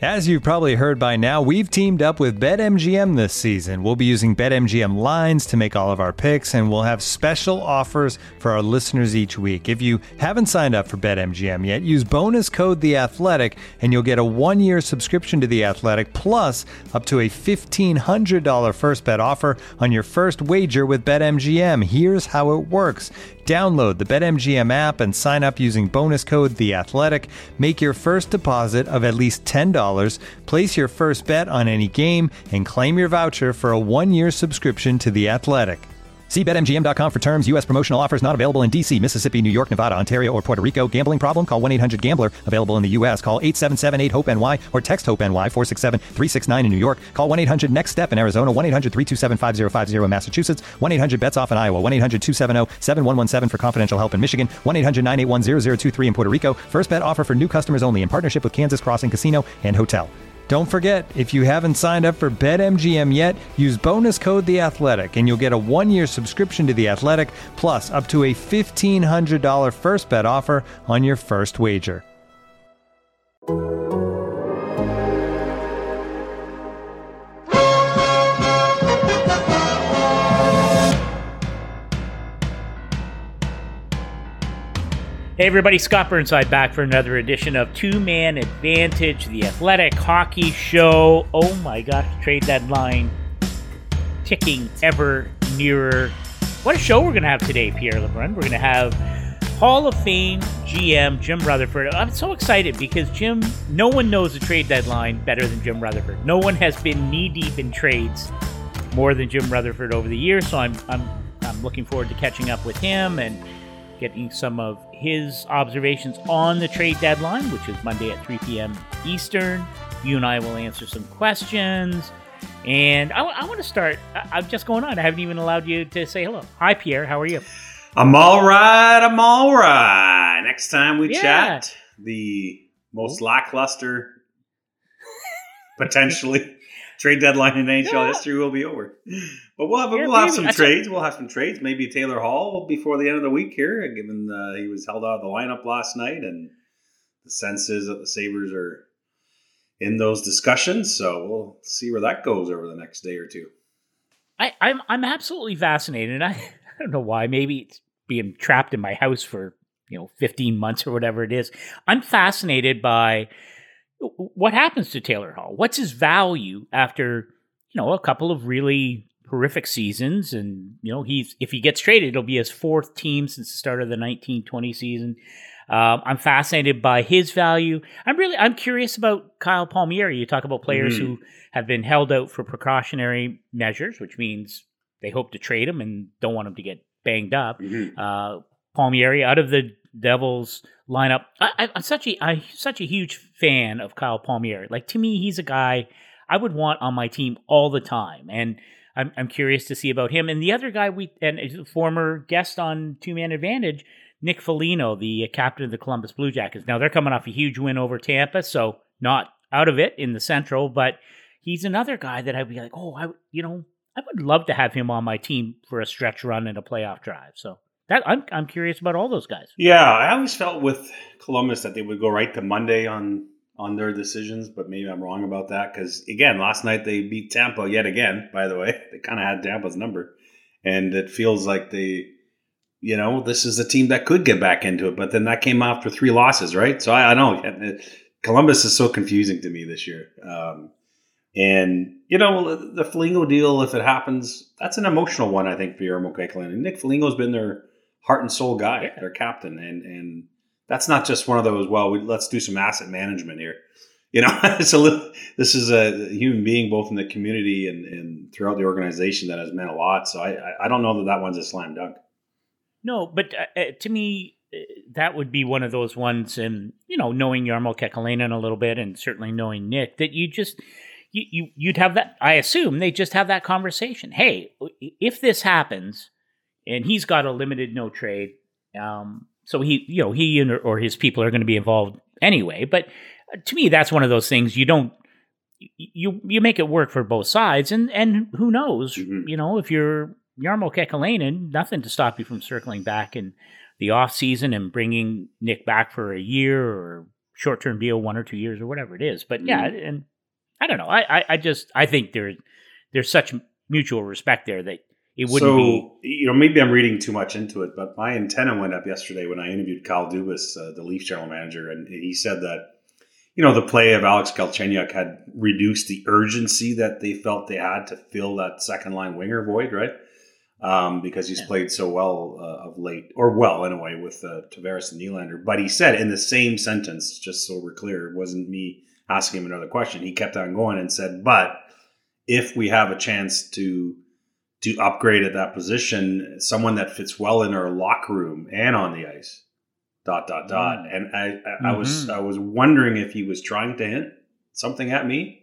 As you've probably heard by now, we've teamed up with BetMGM this season. We'll be using BetMGM lines to make all of our picks, and we'll have special offers for our listeners each week. If you haven't signed up for BetMGM yet, use bonus code The Athletic, and you'll get a 1-year subscription to The Athletic, plus up to a $1,500 first bet offer on your first wager with BetMGM. Here's how it works. Download the BetMGM app and sign up using bonus code The Athletic. Make your first deposit of at least $10. Place your first bet on any game and claim your voucher for a 1-year subscription to The Athletic. See BetMGM.com for terms. U.S. promotional offers not available in D.C., Mississippi, New York, Nevada, Ontario, or Puerto Rico. Gambling problem? Call 1-800-GAMBLER. Available in the U.S. Call 877-8-HOPE-NY or text HOPE-NY 467-369 in New York. Call 1-800-NEXT-STEP in Arizona. 1-800-327-5050 in Massachusetts. 1-800-BETS-OFF in Iowa. 1-800-270-7117 for confidential help in Michigan. 1-800-981-0023 in Puerto Rico. First bet offer for new customers only in partnership with Kansas Crossing Casino and Hotel. Don't forget, if you haven't signed up for BetMGM yet, use bonus code The Athletic, and you'll get a 1-year subscription to The Athletic, plus up to a $1,500 first bet offer on your first wager. Hey everybody, Scott Burnside back for another edition of Two-Man Advantage, the Athletic Hockey Show. Oh my gosh, trade deadline ticking ever nearer. What a show we're going to have today, Pierre LeBrun. We're going to have Hall of Fame GM Jim Rutherford. I'm so excited because no one knows the trade deadline better than Jim Rutherford. No one has been knee-deep in trades more than Jim Rutherford over the years, so I'm looking forward to catching up with him and getting some of his observations on the trade deadline, which is Monday at 3 p.m. Eastern. You and I will answer some questions. And I want to start. I'm just going on. I haven't even allowed you to say hello. Hi, Pierre. How are you? I'm all right. Next time we chat, the most lackluster, potentially, trade deadline in NHL history will be over. But we'll have some trades. We'll have some trades. Maybe Taylor Hall before the end of the week here, given he was held out of the lineup last night, and the sense is that the Sabres are in those discussions. So we'll see where that goes over the next day or two. I'm absolutely fascinated. And I don't know why. Maybe it's being trapped in my house for 15 months or whatever it is. I'm fascinated by what happens to Taylor Hall. What's his value after a couple of really horrific seasons, and if he gets traded, it'll be his fourth team since the start of the 1920 season. I'm fascinated by his value. I'm curious about Kyle Palmieri. You talk about players who have been held out for precautionary measures, which means they hope to trade him and don't want him to get banged up. Palmieri out of the Devils lineup. I'm such a huge fan of Kyle Palmieri. Like, to me, he's a guy I would want on my team all the time, and I'm curious to see about him. And the other guy and a former guest on Two-Man Advantage, Nick Foligno, the captain of the Columbus Blue Jackets. Now they're coming off a huge win over Tampa, so not out of it in the Central, but he's another guy that I'd be like, I would love to have him on my team for a stretch run and a playoff drive. So that I'm curious about all those guys. Yeah, I always felt with Columbus that they would go right to Monday on their decisions, but maybe I'm wrong about that because, again, last night they beat Tampa yet again, by the way. They kind of had Tampa's number, and it feels like this is a team that could get back into it, but then that came after 3 losses, right? So I don't know. Columbus is so confusing to me this year. And the Foligno deal, if it happens, that's an emotional one, I think, for Jarmo Kekalainen. And Nick Foligno's been their heart and soul guy, their captain, and that's not just one of those, let's do some asset management here. This is a human being both in the community and throughout the organization that has meant a lot. So I don't know that one's a slam dunk. No, but to me, that would be one of those ones, and knowing Jarmo Kekalainen a little bit, and certainly knowing Nick, that you'd have that. I assume they just have that conversation. Hey, if this happens, and he's got a limited no trade, so he or his people are going to be involved anyway. But to me, that's one of those things you make it work for both sides, and who knows, if you're Jarmo Kekalainen, nothing to stop you from circling back in the off season and bringing Nick back for a year or short-term deal, 1 or 2 years or whatever it is. But yeah, and I don't know. I think there's such mutual respect there that it wouldn't be. Maybe I'm reading too much into it, but my antenna went up yesterday when I interviewed Kyle Dubas, the Leafs general manager, and he said that the play of Alex Galchenyuk had reduced the urgency that they felt they had to fill that second line winger void, right? Because he's played so well of late, or well anyway, with Tavares and Nylander. But he said in the same sentence, just so we're clear, it wasn't me asking him another question. He kept on going and said, "But if we have a chance to upgrade at that position, someone that fits well in our locker room and on the ice, ... And I was wondering if he was trying to hint something at me.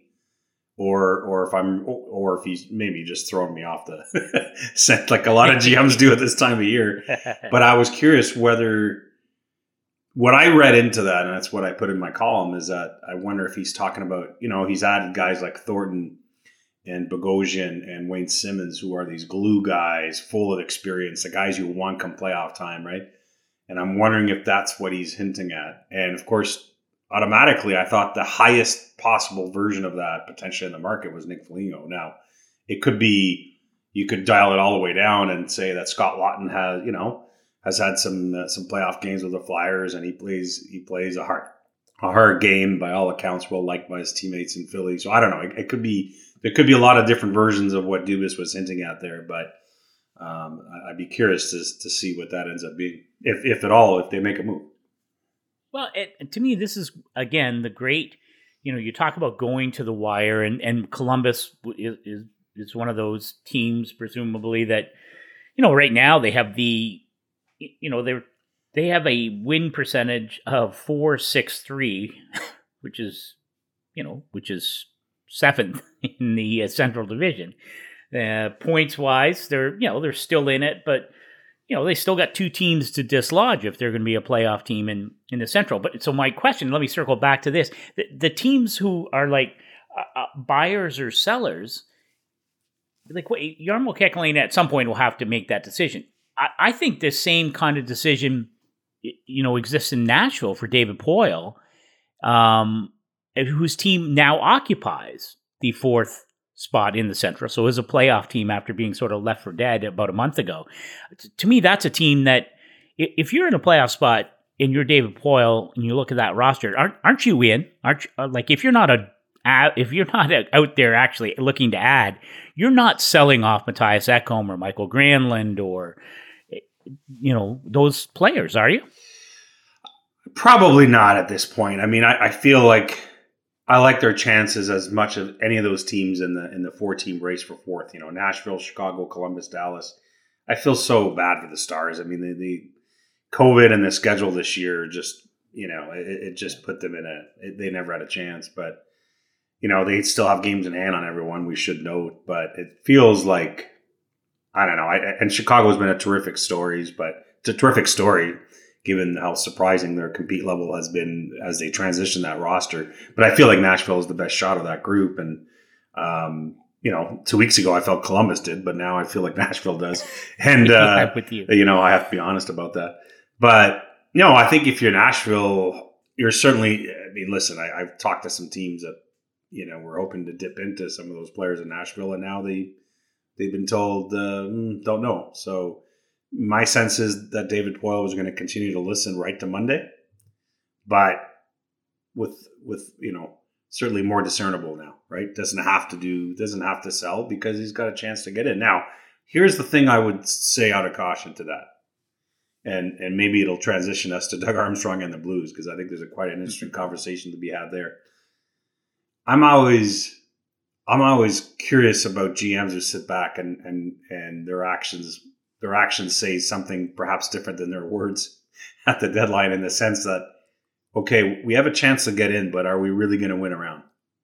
Or if he's maybe just throwing me off the scent like a lot of GMs do at this time of year. But I was curious whether what I read into that, and that's what I put in my column, is that I wonder if he's talking about, he's added guys like Thornton and Bogosian and Wayne Simmons, who are these glue guys full of experience, the guys you want come playoff time, right? And I'm wondering if that's what he's hinting at. And of course, automatically, I thought the highest possible version of that potentially in the market was Nick Foligno. Now, it could be, you could dial it all the way down and say that Scott Laughton has had some playoff games with the Flyers, and he plays a hard game by all accounts, well liked by his teammates in Philly. So I don't know. There could be a lot of different versions of what Dubas was hinting at there, but I'd be curious to see what that ends up being, if at all, if they make a move. Well, to me, this is, again, the great, you talk about going to the wire, and Columbus is one of those teams, presumably, that, right now they have they have a win percentage of .463, which is seventh in the Central Division. Points wise, they're still in it, but they still got 2 teams to dislodge if they're going to be a playoff team in the Central. But so my question, let me circle back to this: the teams who are like buyers or sellers, like Jarmo Kekalainen at some point will have to make that decision. I think the same kind of decision, exists in Nashville for David Poile, whose team now occupies the 4th spot in the Central, so is a playoff team after being sort of left for dead about a month ago. To me, that's a team that, if you're in a playoff spot and you're David Poile and you look at that roster, aren't you in? If you're not out there actually looking to add, you're not selling off Matthias Ekholm or Michael Granlund or those players, are you? Probably not at this point. I mean, I feel like I like their chances as much as any of those teams in the 4-team race for 4th. Nashville, Chicago, Columbus, Dallas. I feel so bad for the Stars. I mean, the COVID and the schedule this year just, it just put them they never had a chance. But, they still have games in hand on everyone, we should note. But it feels like, I don't know. And Chicago's been a terrific story, but it's a terrific story, given how surprising their compete level has been as they transition that roster. But I feel like Nashville is the best shot of that group. And, 2 weeks ago I felt Columbus did, but now I feel like Nashville does. And, with you. I have to be honest about that. But, I think if you're Nashville, you're certainly, listen, I've talked to some teams that, were hoping to dip into some of those players in Nashville, and now they've been told, don't know. So, my sense is that David Poile was going to continue to listen right to Monday, but with certainly more discernible now, right? Doesn't have to sell because he's got a chance to get in. Now, here's the thing I would say out of caution to that, and maybe it'll transition us to Doug Armstrong and the Blues, because I think there's quite an interesting conversation to be had there. I'm always curious about GMs who sit back and their actions say something perhaps different than their words at the deadline, in the sense that, okay, we have a chance to get in, but are we really going to win around?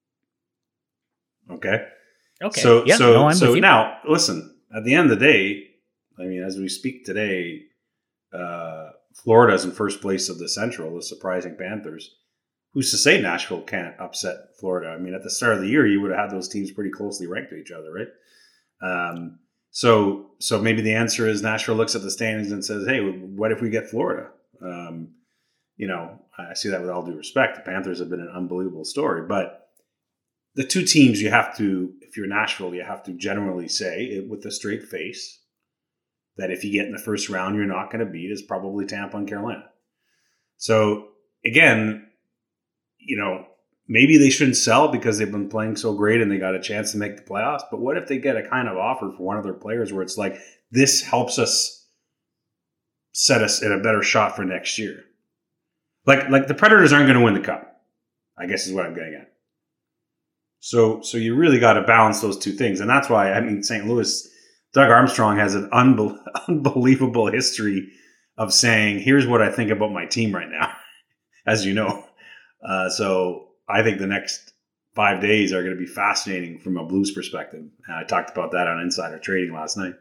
Okay. So now, listen, at the end of the day, as we speak today, Florida's in first place of the Central, the surprising Panthers. Who's to say Nashville can't upset Florida? At the start of the year, you would have had those teams pretty closely ranked to each other, right? So maybe the answer is Nashville looks at the standings and says, hey, what if we get Florida? I see that with all due respect. The Panthers have been an unbelievable story, but the two teams you have to, if you're Nashville, you have to generally say it with a straight face that if you get in the first round, you're not going to beat is probably Tampa and Carolina. So again, maybe they shouldn't sell because they've been playing so great and they got a chance to make the playoffs. But what if they get a kind of offer for one of their players where it's like, this helps us set us in a better shot for next year? Like the Predators aren't going to win the Cup, I guess is what I'm getting at. So you really got to balance those two things. And that's why, St. Louis, Doug Armstrong has an unbelievable history of saying, here's what I think about my team right now, as you know. So I think the next 5 days are going to be fascinating from a Blues perspective. I talked about that on Insider Trading last night.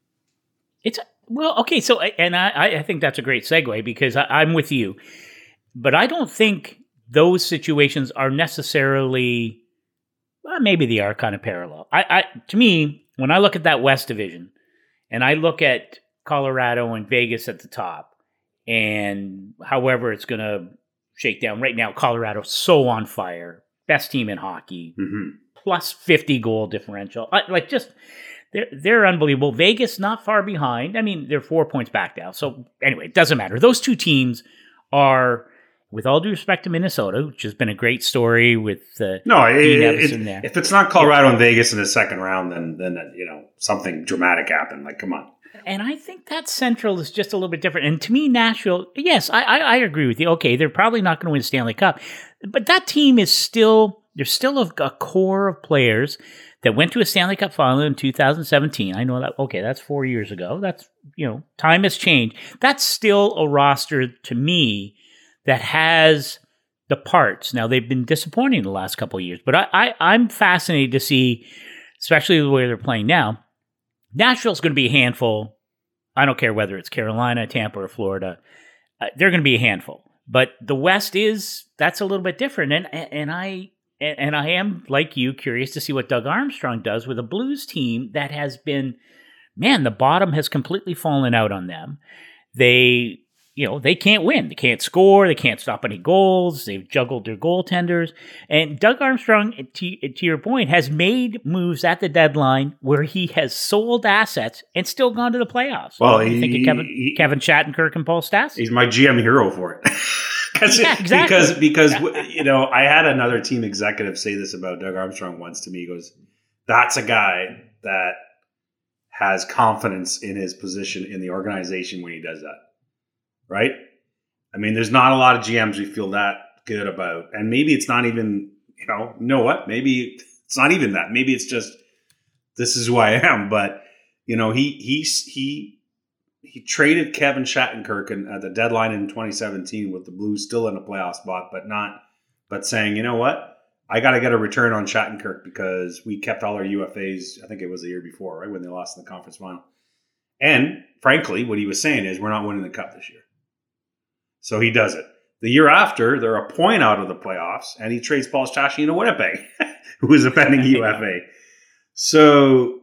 Okay. So, and I think that's a great segue because I'm with you, but I don't think those situations are necessarily, maybe they are kind of parallel. To me, when I look at that West Division and I look at Colorado and Vegas at the top, and however it's going to shake down right now, Colorado's so on fire, best team in hockey, plus 50 goal differential. They're unbelievable. Vegas not far behind. They're 4 points back now. So anyway, it doesn't matter. Those two teams are, with all due respect to Minnesota, which has been a great story with Dean Evason there. If it's not Colorado and Vegas in the second round, then something dramatic happened. Like, come on. And I think that Central is just a little bit different. And to me, Nashville, yes, I agree with you. Okay, they're probably not going to win the Stanley Cup. But that team is there's still a core of players that went to a Stanley Cup final in 2017. I know that, okay, that's 4 years ago. That's, time has changed. That's still a roster to me that has the parts. Now, they've been disappointing the last couple of years, but I'm fascinated to see, especially the way they're playing now. Nashville's going to be a handful. I don't care whether it's Carolina, Tampa, or Florida. They're going to be a handful. But the West that's a little bit different. And I am, like you, curious to see what Doug Armstrong does with a Blues team that has been, the bottom has completely fallen out on them. They can't win. They can't score. They can't stop any goals. They've juggled their goaltenders. And Doug Armstrong, to your point, has made moves at the deadline where he has sold assets and still gone to the playoffs. Well, think of Kevin Shattenkirk and Paul Stastny. He's my GM hero for it. Yeah, exactly. Because I had another team executive say this about Doug Armstrong once to me. He goes, that's a guy that has confidence in his position in the organization when he does that. Right? There's not a lot of GMs we feel that good about. And maybe it's not even, what? Maybe it's not even that. Maybe it's just, this is who I am. But, he traded Kevin Shattenkirk at the deadline in 2017 with the Blues still in a playoff spot, but saying, you know what? I got to get a return on Shattenkirk because we kept all our UFAs, I think it was the year before, right? When they lost in the conference final. And frankly, what he was saying is we're not winning the Cup this year. So he does it. The year after, they're a point out of the playoffs, and he trades Paul Stastny to Winnipeg, who is a pending UFA. So,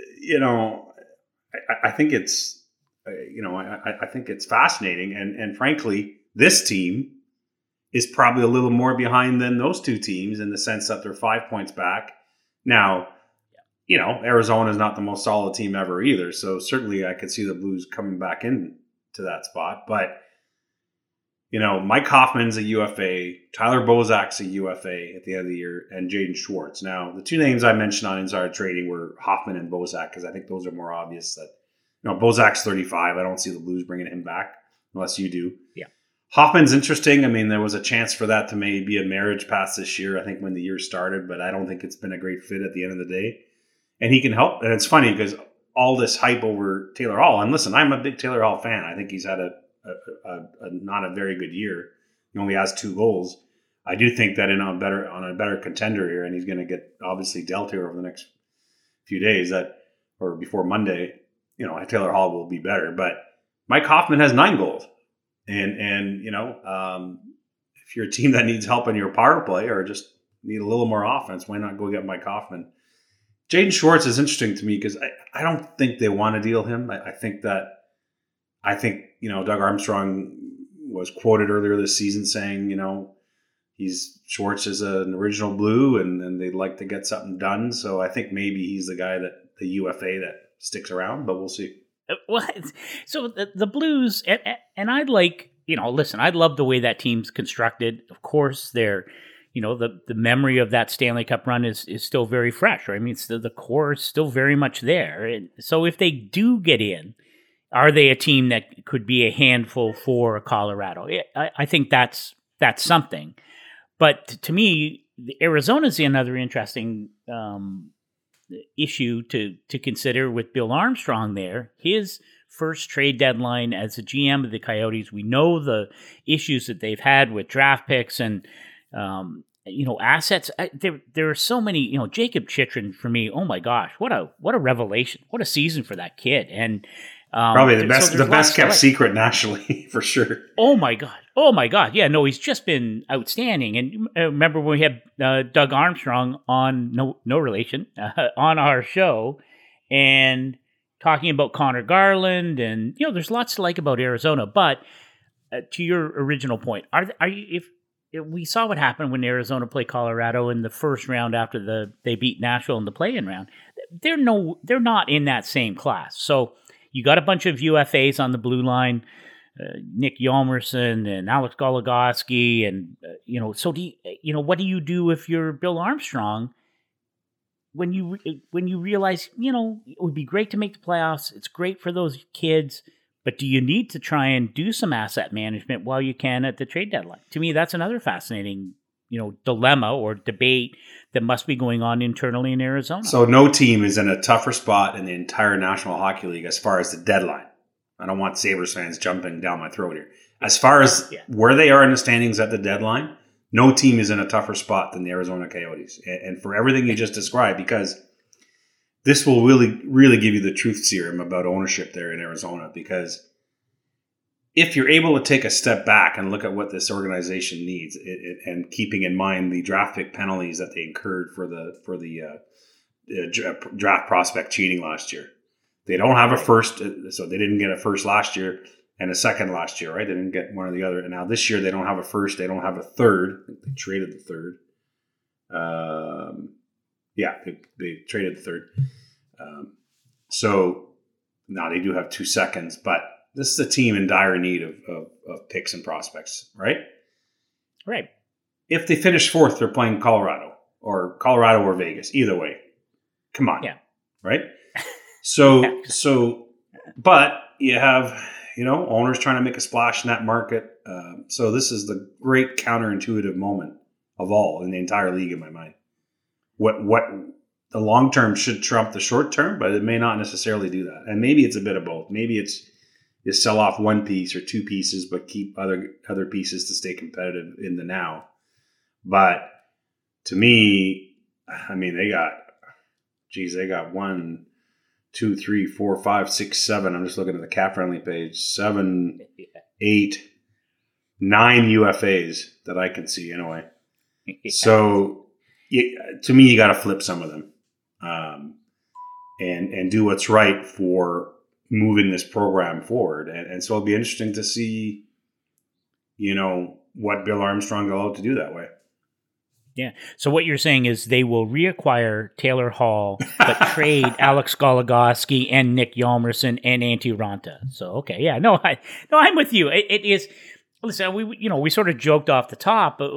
I think it's, I think it's fascinating. And frankly, this team is probably a little more behind than those two teams in the sense that they're 5 points back. Now, Arizona is not the most solid team ever either. So certainly I could see the Blues coming back into that spot. But, Mike Hoffman's a UFA, Tyler Bozak's a UFA at the end of the year, and Jaden Schwartz. Now, the two names I mentioned on Insider Trading were Hoffman and Bozak because I think those are more obvious that, Bozak's 35. I don't see the Blues bringing him back unless you do. Yeah. Hoffman's interesting. There was a chance for that to maybe be a marriage past this year, I think, when the year started, but I don't think it's been a great fit at the end of the day. And he can help. And it's funny because all this hype over Taylor Hall, and listen, I'm a big Taylor Hall fan. I think he's had a not a very good year. He only has 2 goals. I do think that on a better contender here, and he's going to get obviously dealt here over the next few days or before Monday, Taylor Hall will be better. But Mike Hoffman has 9 goals. And if you're a team that needs help in your power play or just need a little more offense, why not go get Mike Hoffman? Jaden Schwartz is interesting to me because I don't think they want to deal him. I think Doug Armstrong was quoted earlier this season saying, Schwartz is an original Blue, and they'd like to get something done. So I think maybe he's the guy the UFA that sticks around, but we'll see. Well, so the Blues, and I like, listen, I love the way that team's constructed. Of course, they're, the memory of that Stanley Cup run is still very fresh, right? I mean, the core is still very much there. And so if they do get in, are they a team that could be a handful for Colorado? I think that's something. But to me, Arizona's another interesting issue to consider with Bill Armstrong there. His first trade deadline as the GM of the Coyotes, we know the issues that they've had with draft picks and assets. There are so many. Jacob Chychrun for me. Oh my gosh, what a revelation! What a season for that kid! And probably the best kept secret nationally for sure. Oh my god! Yeah, no, he's just been outstanding. And remember when we had Doug Armstrong on no relation on our show, and talking about Connor Garland, and there's lots to like about Arizona. But to your original point, are you if we saw what happened when Arizona played Colorado in the first round after they beat Nashville in the play-in round, they're not in that same class. So you got a bunch of UFAs on the blue line, Nick Hjalmarsson and Alex Goligoski, and so what do you do if you're Bill Armstrong when you realize it would be great to make the playoffs, it's great for those kids, but do you need to try and do some asset management while you can at the trade deadline? To me, that's another fascinating dilemma or debate that must be going on internally in Arizona. So no team is in a tougher spot in the entire National Hockey League as far as the deadline. I don't want Sabres fans jumping down my throat here. As far as where they are in the standings at the deadline, no team is in a tougher spot than the Arizona Coyotes. And for everything you just described, because this will really, really give you the truth serum about ownership there in Arizona, because if you're able to take a step back and look at what this organization needs, and keeping in mind the draft pick penalties that they incurred for the draft prospect cheating last year, they don't have a first, so they didn't get a first last year and a second last year, right? They didn't get one or the other. And now this year they don't have a first, they don't have a third. They traded the third. They traded the third. So now they do have 2 seconds, but this is a team in dire need of picks and prospects, right? Right. If they finish fourth, they're playing Colorado or Vegas. Either way. Come on. Yeah. Right? So, but you have, owners trying to make a splash in that market. So this is the great counterintuitive moment of all in the entire league in my mind. What the long term should trump the short term, but it may not necessarily do that. And maybe it's a bit of both. Maybe it's you sell off one piece or two pieces, but keep other pieces to stay competitive in the now. But to me, I mean, they got 1, 2, 3, 4, 5, 6, 7. I'm just looking at the cap friendly page. 7, 8, 9 UFAs that I can see anyway. So to me, you got to flip some of them, and do what's right for moving this program forward. And so it'll be interesting to see, what Bill Armstrong allowed to do that way. Yeah. So what you're saying is they will reacquire Taylor Hall, but trade Alex Goligoski and Nick Hjalmarsson and Antti Raanta. So, okay. Yeah. No, I'm with you. It is. Listen, we sort of joked off the top, but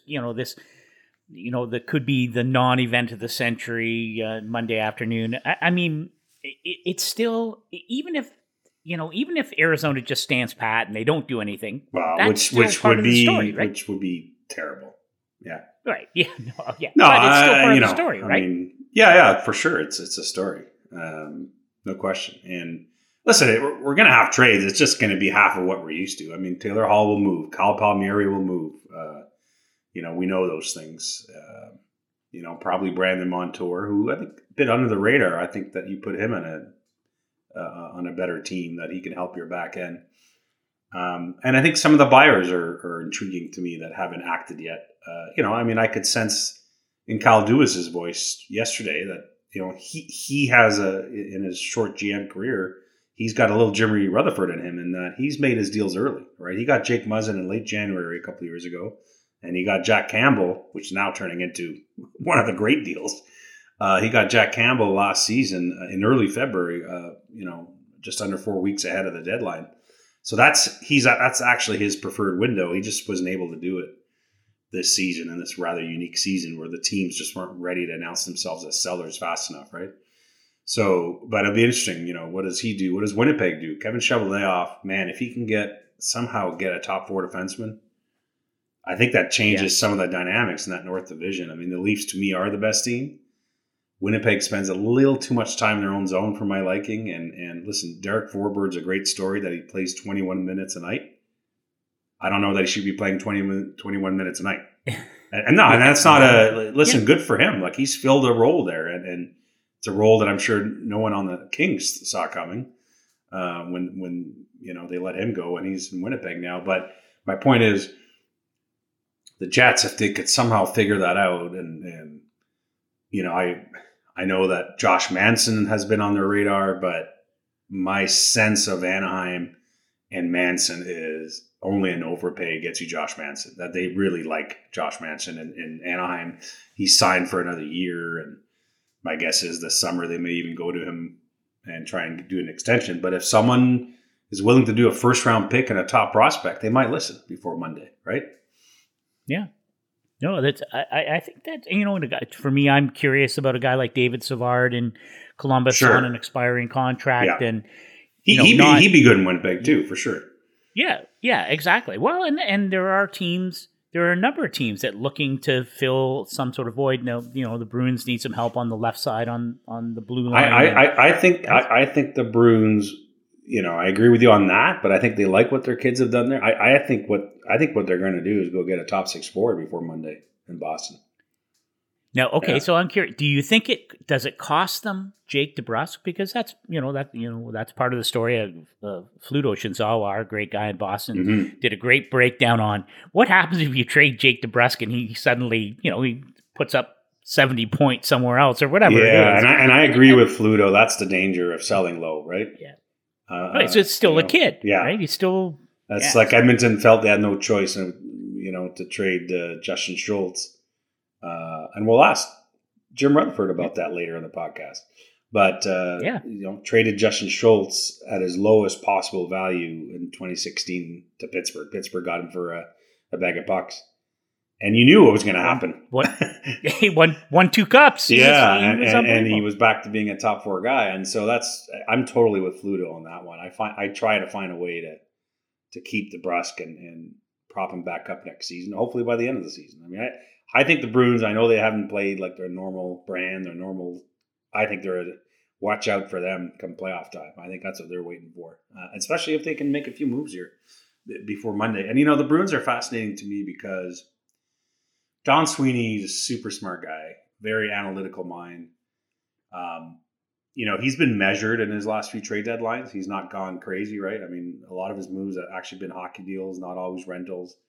that could be the non-event of the century Monday afternoon. I mean, it's still, even if Arizona just stands pat and they don't do anything, which would be story, right? Which would be terrible. Yeah. Right. Yeah. No. Yeah. No. But it's still part of the story, right? I mean, yeah, for sure. It's a story. No question. And listen, we're going to have trades. It's just going to be half of what we're used to. I mean, Taylor Hall will move. Kyle Palmieri will move. We know those things. Probably Brandon Montour, who I think a bit under the radar. I think that you put him on a better team, that he can help your back end. And I think some of the buyers are intriguing to me that haven't acted yet. I could sense in Kyle Duas's voice yesterday that, he has in his short GM career, he's got a little Jimmy Rutherford in him in that he's made his deals early, right? He got Jake Muzzin in late January a couple of years ago, and he got Jack Campbell, which is now turning into one of the great deals. He got Jack Campbell last season in early February, just under 4 weeks ahead of the deadline. So that's actually his preferred window. He just wasn't able to do it this season, in this rather unique season where the teams just weren't ready to announce themselves as sellers fast enough, right? So, but it'll be interesting, what does he do? What does Winnipeg do? Kevin Cheveldayoff, man, if he can somehow get a top four defenseman, I think that changes some of the dynamics in that North Division. I mean, the Leafs to me are the best team. Winnipeg spends a little too much time in their own zone for my liking. And listen, Derek Forbird's a great story that he plays 21 minutes a night. I don't know that he should be playing 21 minutes a night. And that's not good for him. Like, he's filled a role there. And it's a role that I'm sure no one on the Kings saw coming when they let him go, and he's in Winnipeg now. But my point is, the Jets, if they could somehow figure that out, and I know that Josh Manson has been on their radar, but my sense of Anaheim and Manson is only an overpay gets you Josh Manson. That they really like Josh Manson in Anaheim. He's signed for another year, and my guess is this summer they may even go to him and try and do an extension. But if someone is willing to do a first-round pick and a top prospect, they might listen before Monday, right? Yeah. No, that's. I think that for me, I'm curious about a guy like David Savard in Columbus on an expiring contract, and he'd be good in Winnipeg too, for sure. Yeah, exactly. Well, and there are a number of teams that looking to fill some sort of void. Now, the Bruins need some help on the left side on the blue line. I think the Bruins. I agree with you on that, but I think they like what their kids have done there. I think what they're going to do is go get a top six forward before Monday in Boston. Now, okay, so I'm curious. Do you think does it cost them Jake DeBrusk? Because that's that's part of the story of Fluto Shinzawa, our great guy in Boston, did a great breakdown on what happens if you trade Jake DeBrusk and he suddenly he puts up 70 points somewhere else or whatever. Yeah, and I agree with Fluto. That's the danger of selling low, right? Yeah. Right, so it's still a kid, right? He's still... That's like Edmonton felt they had no choice, to trade Justin Schultz. And we'll ask Jim Rutherford about that later in the podcast. But, traded Justin Schultz at his lowest possible value in 2016 to Pittsburgh. Pittsburgh got him for a bag of pucks. And you knew what was going to happen. What? He won 2 cups. And he was back to being a top 4 guy. And so I'm totally with Fluto on that one. I try to find a way to keep DeBrusk and prop him back up next season, hopefully by the end of the season. I mean, I think the Bruins, I know they haven't played like their normal brand, I think they're watch out for them come playoff time. I think that's what they're waiting for, especially if they can make a few moves here before Monday. And, the Bruins are fascinating to me because Don Sweeney is a super smart guy, very analytical mind. He's been measured in his last few trade deadlines. He's not gone crazy, right? I mean, a lot of his moves have actually been hockey deals, not always rentals.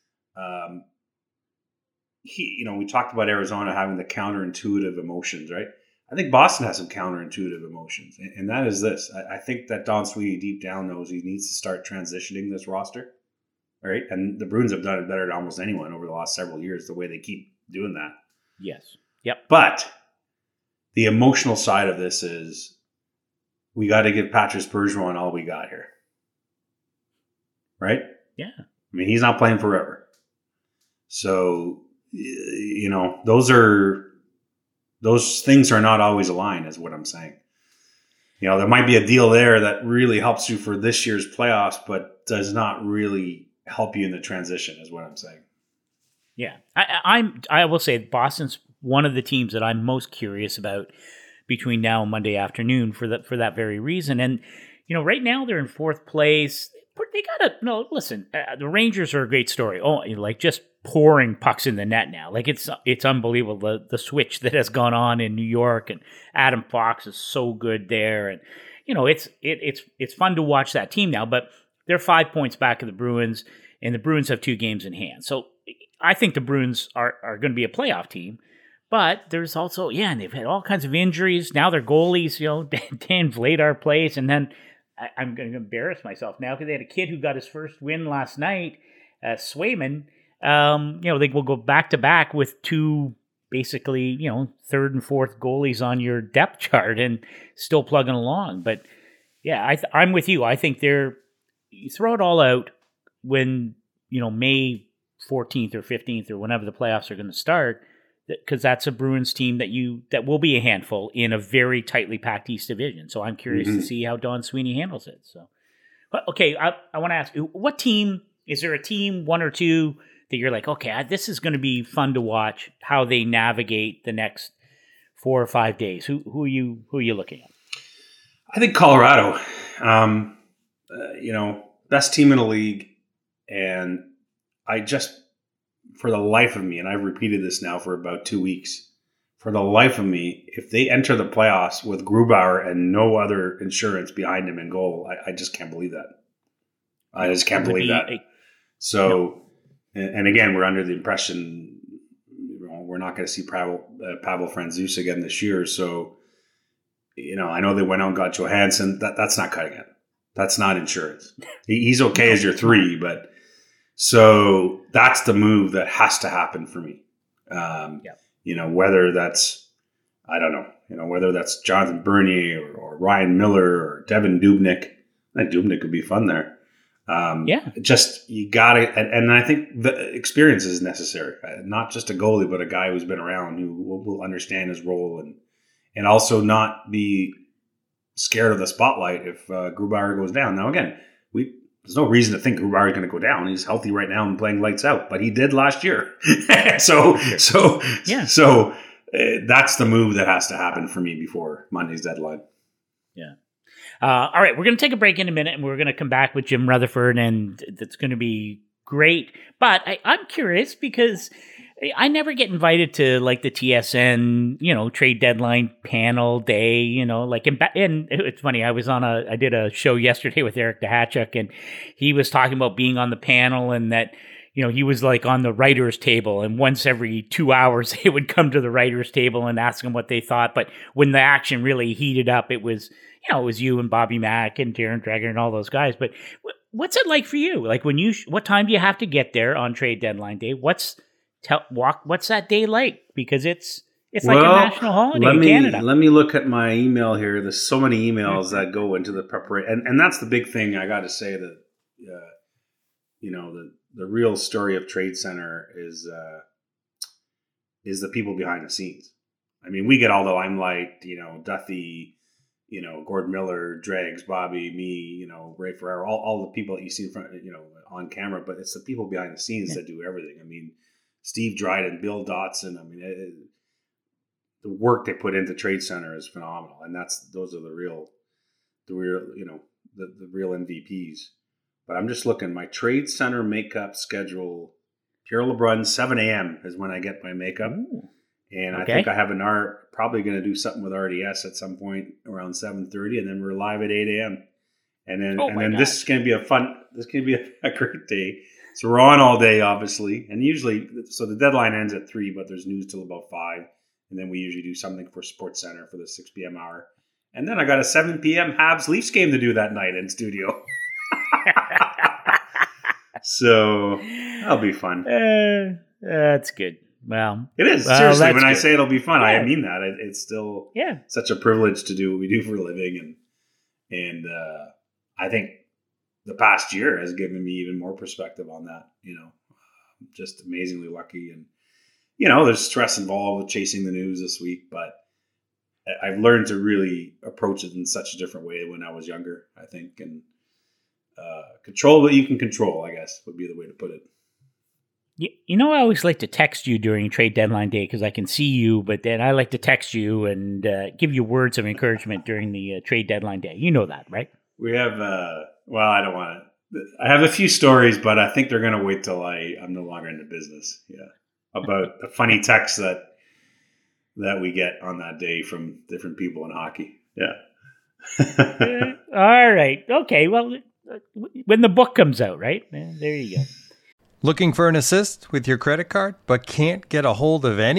We talked about Arizona having the counterintuitive emotions, right? I think Boston has some counterintuitive emotions, and that is this. I think that Don Sweeney deep down knows he needs to start transitioning this roster. Right, and the Bruins have done it better than almost anyone over the last several years, the way they keep doing that. Yes. Yep. But the emotional side of this is we got to give Patrice Bergeron all we got here. Right? Yeah. I mean, he's not playing forever. So, those things are not always aligned, is what I'm saying. There might be a deal there that really helps you for this year's playoffs, but does not really help you in the transition, is what I'm saying. Yeah, I will say Boston's one of the teams that I'm most curious about between now and Monday afternoon for that very reason. And right now they're in 4th place. They gotta listen. The Rangers are a great story. Oh, just pouring pucks in the net now. Like it's unbelievable the switch that has gone on in New York, and Adam Fox is so good there, and it's fun to watch that team now. But they're 5 points back of the Bruins, and the Bruins have 2 games in hand. So I think the Bruins are going to be a playoff team. But there's also, and they've had all kinds of injuries. Now their goalies, Dan Vladar plays, and then I'm going to embarrass myself now because they had a kid who got his first win last night, Swayman. They will go back to back with two basically, third and fourth goalies on your depth chart and still plugging along. But yeah, I'm with you. I think you throw it all out when, May 14th or 15th or whenever the playoffs are going to start, because that's a Bruins team that will be a handful in a very tightly packed East Division. So I'm curious to see how Don Sweeney handles it. So, okay, I want to ask you, what team, is there a team, one or two, that you're like, okay, this is going to be fun to watch how they navigate the next 4 or 5 days? Who are you looking at? I think Colorado, best team in the league. And I just, for the life of me, and I've repeated this now for about 2 weeks, for the life of me, if they enter the playoffs with Grubauer and no other insurance behind him in goal, I just can't believe that. I just can't believe that. And again, we're under the impression we're not going to see Pavel Francouz again this year. So, I know they went out and got Johansson. That's not cutting it. That's not insurance. He's okay as your 3, but so that's the move that has to happen for me. Whether that's, I don't know, whether that's Jonathan Bernier or Ryan Miller or Devin Dubnyk. I think Dubnyk would be fun there. Just, you got it. And I think the experience is necessary. Not just a goalie, but a guy who's been around who will understand his role and also not be scared of the spotlight if Grubauer goes down. Now, again, there's no reason to think Grubauer is going to go down. He's healthy right now and playing lights out, but he did last year. So that's the move that has to happen for me before Monday's deadline. Yeah. All right, we're going to take a break in a minute, and we're going to come back with Jim Rutherford, and that's going to be great. But I'm curious because I never get invited to like the TSN, trade deadline panel day, and it's funny. I did a show yesterday with Eric Dahachuk, and he was talking about being on the panel and that, he was like on the writer's table, and once every 2 hours they would come to the writer's table and ask them what they thought. But when the action really heated up, it was you and Bobby Mack and Darren Dreger and all those guys. But what's it like for you? Like what time do you have to get there on trade deadline day? What's that day like? Because it's like a national holiday in Canada. Let me look at my email here. There's so many emails that go into the preparation, and that's the big thing. I got to say that the real story of Trade Center is the people behind the scenes. I mean, we get all the limelight. Duthie, Gordon Miller, Dregs, Bobby, me, Ray Ferraro, all the people that you see in front, on camera. But it's the people behind the scenes that do everything. I mean, Steve Dryden, Bill Dotson. I mean, the work they put into Trade Center is phenomenal, and those are the real MVPs. But I'm just looking my Trade Center makeup schedule. Pierre LeBrun, 7 a.m. is when I get my makeup, and I think I have probably going to do something with RDS at some point around 7:30, and then we're live at 8 a.m. And then this is going to be a great day. So we're on all day, obviously, and usually, so the deadline ends at 3, but there's news till about 5, and then we usually do something for Sports Center for the 6 p.m. hour, and then I got a 7 p.m. Habs Leafs game to do that night in studio. So that'll be fun. That's good. Well, it is seriously. When I say it'll be fun, Yeah. I mean that. It's still such a privilege to do what we do for a living, and I think the past year has given me even more perspective on that. Just amazingly lucky, and there's stress involved with chasing the news this week, but I've learned to really approach it in such a different way when I was younger, I think, and control what you can control, I guess, would be the way to put it. I always like to text you during trade deadline day because I can see you, but then I like to text you and give you words of encouragement during the trade deadline day. You know that, right? We have, I don't want to. I have a few stories, but I think they're going to wait till I'm no longer in the business. Yeah, about the funny texts that we get on that day from different people in hockey. Yeah. All right. Okay. Well, when the book comes out, right? There you go. Looking for an assist with your credit card, but can't get a hold of anyone?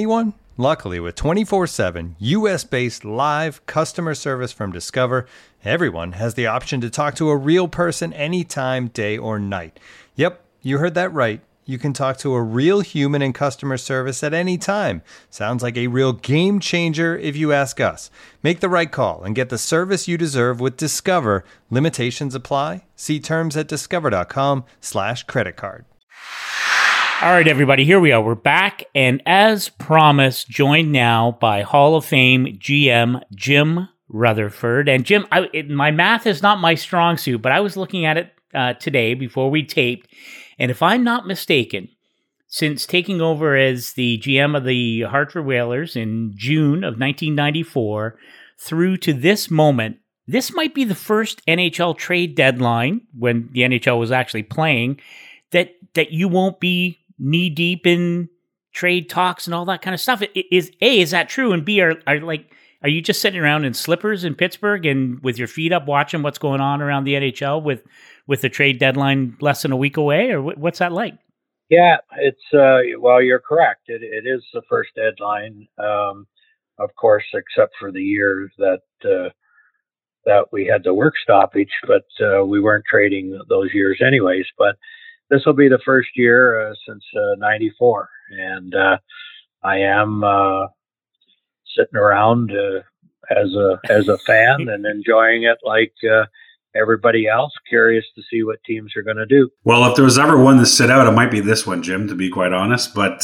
Luckily, with 24/7 US-based live customer service from Discover, everyone has the option to talk to a real person anytime, day or night. Yep, you heard that right. You can talk to a real human in customer service at any time. Sounds like a real game changer if you ask us. Make the right call and get the service you deserve with Discover. Limitations apply. See terms at discover.com/creditcard. All right, everybody, here we are. We're back, and as promised, joined now by Hall of Fame GM Jim Rutherford. And Jim, my math is not my strong suit, but I was looking at it today before we taped, and if I'm not mistaken, since taking over as the GM of the Hartford Whalers in June of 1994 through to this moment, this might be the first NHL trade deadline, when the NHL was actually playing, that you won't be knee-deep in trade talks and all that kind of stuff. Is that true? And B, are you just sitting around in slippers in Pittsburgh and with your feet up watching what's going on around the NHL with the trade deadline less than a week away? Or what's that like? Yeah, it's well, you're correct. It is the first deadline, of course, except for the year that we had the work stoppage, but we weren't trading those years anyways. But this will be the first year since '94, and I am sitting around as a fan and enjoying it like everybody else, curious to see what teams are going to do. Well, if there was ever one that stood out, it might be this one, Jim, to be quite honest. But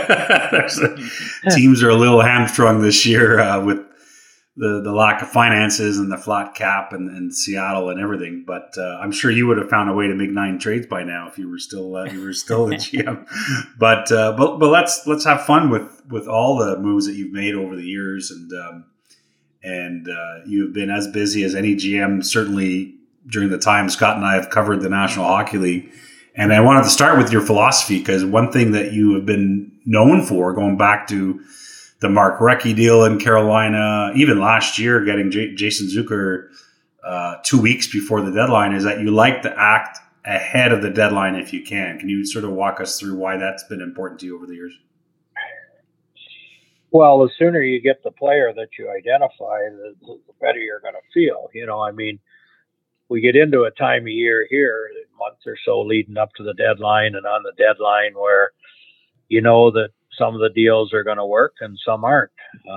teams are a little hamstrung this year with the lack of finances and the flat cap and Seattle and everything. But I'm sure you would have found a way to make 9 trades by now if you were still the GM. But let's have fun with all the moves that you've made over the years, and you've been as busy as any GM, certainly during the time Scott and I have covered the National Hockey League. And I wanted to start with your philosophy, because one thing that you have been known for, going back to the Mark Recchi deal in Carolina, even last year getting Jason Zucker 2 weeks before the deadline, is that you like to act ahead of the deadline if you can. Can you sort of walk us through why that's been important to you over the years? Well, the sooner you get the player that you identify, the better you're going to feel. I mean, we get into a time of year here, a month or so leading up to the deadline and on the deadline, where you know that some of the deals are going to work and some aren't.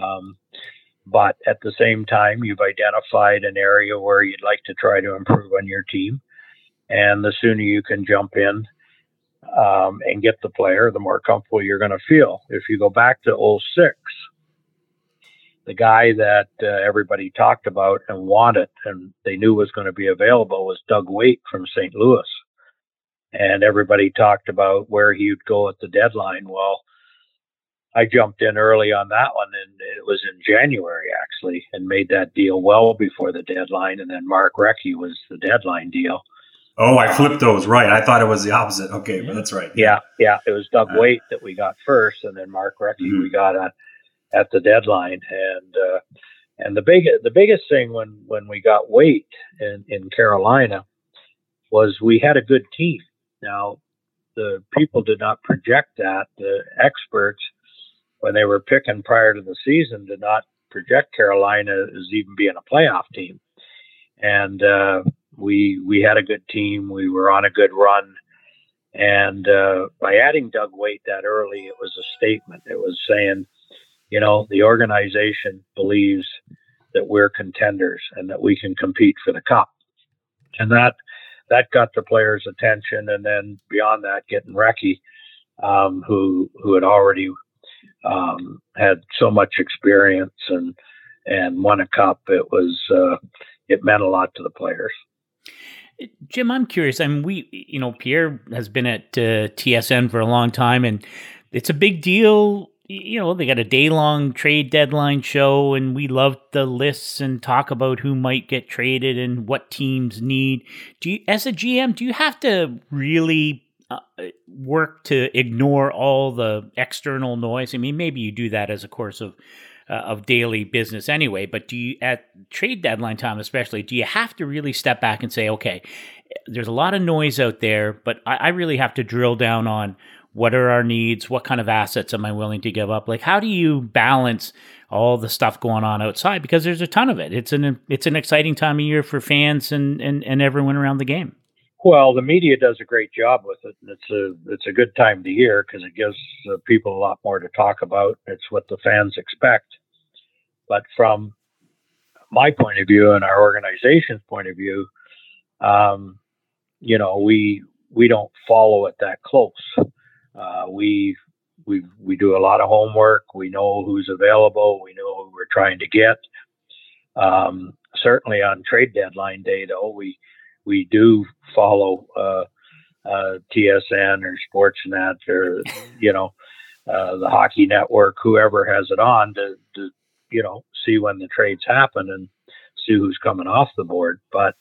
But at the same time, you've identified an area where you'd like to try to improve on your team. And the sooner you can jump in and get the player, the more comfortable you're going to feel. If you go back to '06, the guy that everybody talked about and wanted and they knew was going to be available was Doug Weight from St. Louis. And everybody talked about where he would go at the deadline. Well, I jumped in early on that one, and it was in January, actually, and made that deal well before the deadline. And then Mark Recchi was the deadline deal. Oh, I flipped those, right. I thought it was the opposite. Okay, but that's right. Yeah. It was Doug Weight that we got first, and then Mark Recchi we got at the deadline. And the biggest thing when we got Weight in Carolina was we had a good team. Now, the people did not project that. The experts, when they were picking prior to the season, did not project Carolina as even being a playoff team. And we had a good team. We were on a good run. And by adding Doug Weight that early, it was a statement. It was saying, the organization believes that we're contenders and that we can compete for the cup. And that got the players' attention. And then beyond that, getting Recchi, who had already had so much experience and won a cup, it meant a lot to the players. Jim, I'm curious. I mean, Pierre has been at TSN for a long time, and it's a big deal. They got a day-long trade deadline show, and we love the lists and talk about who might get traded and what teams need. As a GM, do you have to really work to ignore all the external noise? I mean, maybe you do that as a course of daily business anyway, but do you, at trade deadline time especially, do you have to really step back and say, okay, there's a lot of noise out there, but I really have to drill down on what are our needs? What kind of assets am I willing to give up? Like, how do you balance all the stuff going on outside? Because there's a ton of it. It's an exciting time of year for fans and everyone around the game. Well, the media does a great job with it, and it's a good time of the year because it gives people a lot more to talk about. It's what the fans expect. But from my point of view and our organization's point of view, we don't follow it that close. We do a lot of homework. We know who's available. We know who we're trying to get. Certainly on trade deadline day, though, we do follow TSN or Sportsnet or the Hockey Network, whoever has it on to see when the trades happen and see who's coming off the board. But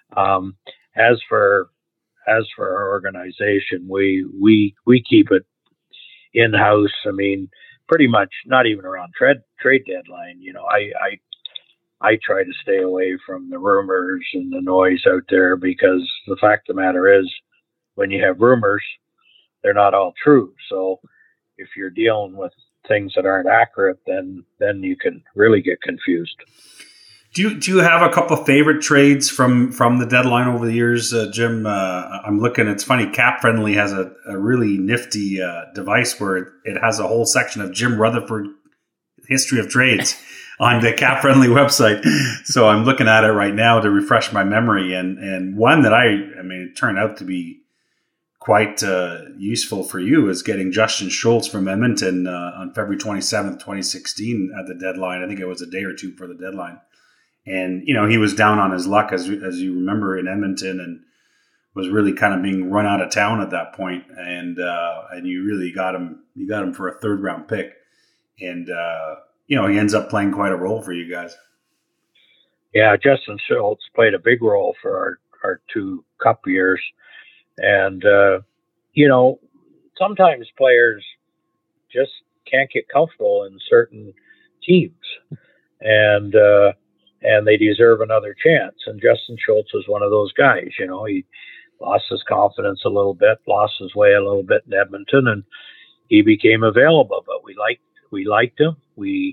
as for our organization, we keep it in house. I mean, pretty much not even around trade deadline. I try to stay away from the rumors and the noise out there because the fact of the matter is, when you have rumors, they're not all true. So if you're dealing with things that aren't accurate, then you can really get confused. Do you have a couple of favorite trades from the deadline over the years, Jim? I'm looking. It's funny. Cap Friendly has a really nifty device where it has a whole section of Jim Rutherford history of trades on the Cap Friendly website. So I'm looking at it right now to refresh my memory, and one that it turned out to be quite useful for you is getting Justin Schultz from Edmonton on February 27th, 2016 at the deadline. I think it was a day or two for the deadline. And, he was down on his luck, as you remember, in Edmonton, and was really kind of being run out of town at that point. And you really got him. You got him for a third round pick. And, he ends up playing quite a role for you guys. Yeah, Justin Schultz played a big role for our 2 cup years. And, sometimes players just can't get comfortable in certain teams. And they deserve another chance. And Justin Schultz was one of those guys. He lost his confidence a little bit, lost his way a little bit in Edmonton, and he became available. But we liked him.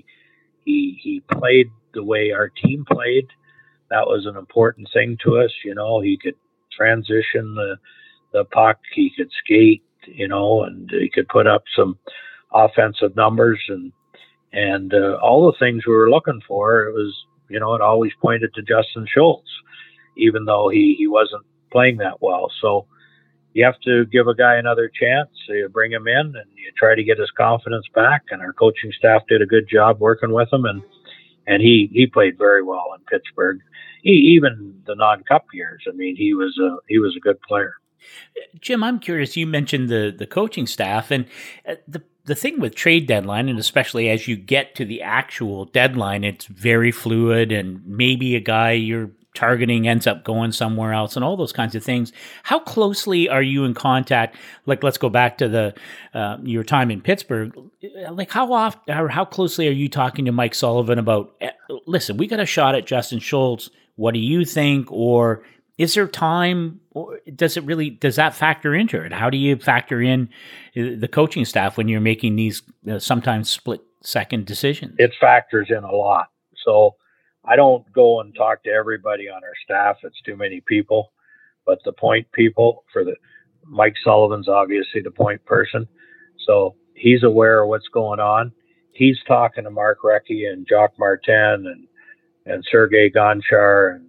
He played the way our team played. That was an important thing to us. He could transition the puck. He could skate. And he could put up some offensive numbers and all the things we were looking for. It was. It always pointed to Justin Schultz, even though he wasn't playing that well. So you have to give a guy another chance. So you bring him in and you try to get his confidence back. And our coaching staff did a good job working with him. And he played very well in Pittsburgh. Even the non-cup years. He was a good player. Jim, I'm curious. You mentioned the coaching staff and the thing with trade deadline, and especially as you get to the actual deadline, it's very fluid, and maybe a guy you're targeting ends up going somewhere else and all those kinds of things. How closely are you in contact? Like, let's go back to your time in Pittsburgh. Like, how often or how closely are you talking to Mike Sullivan about, listen, we got a shot at Justin Schultz. What do you think? Or is there time, or does that factor into it? How do you factor in the coaching staff when you're making these sometimes split-second decisions? It factors in a lot. So I don't go and talk to everybody on our staff. It's too many people. But the point people, Mike Sullivan's obviously the point person. So he's aware of what's going on. He's talking to Mark Recchi and Jacques Martin and Sergei Gonchar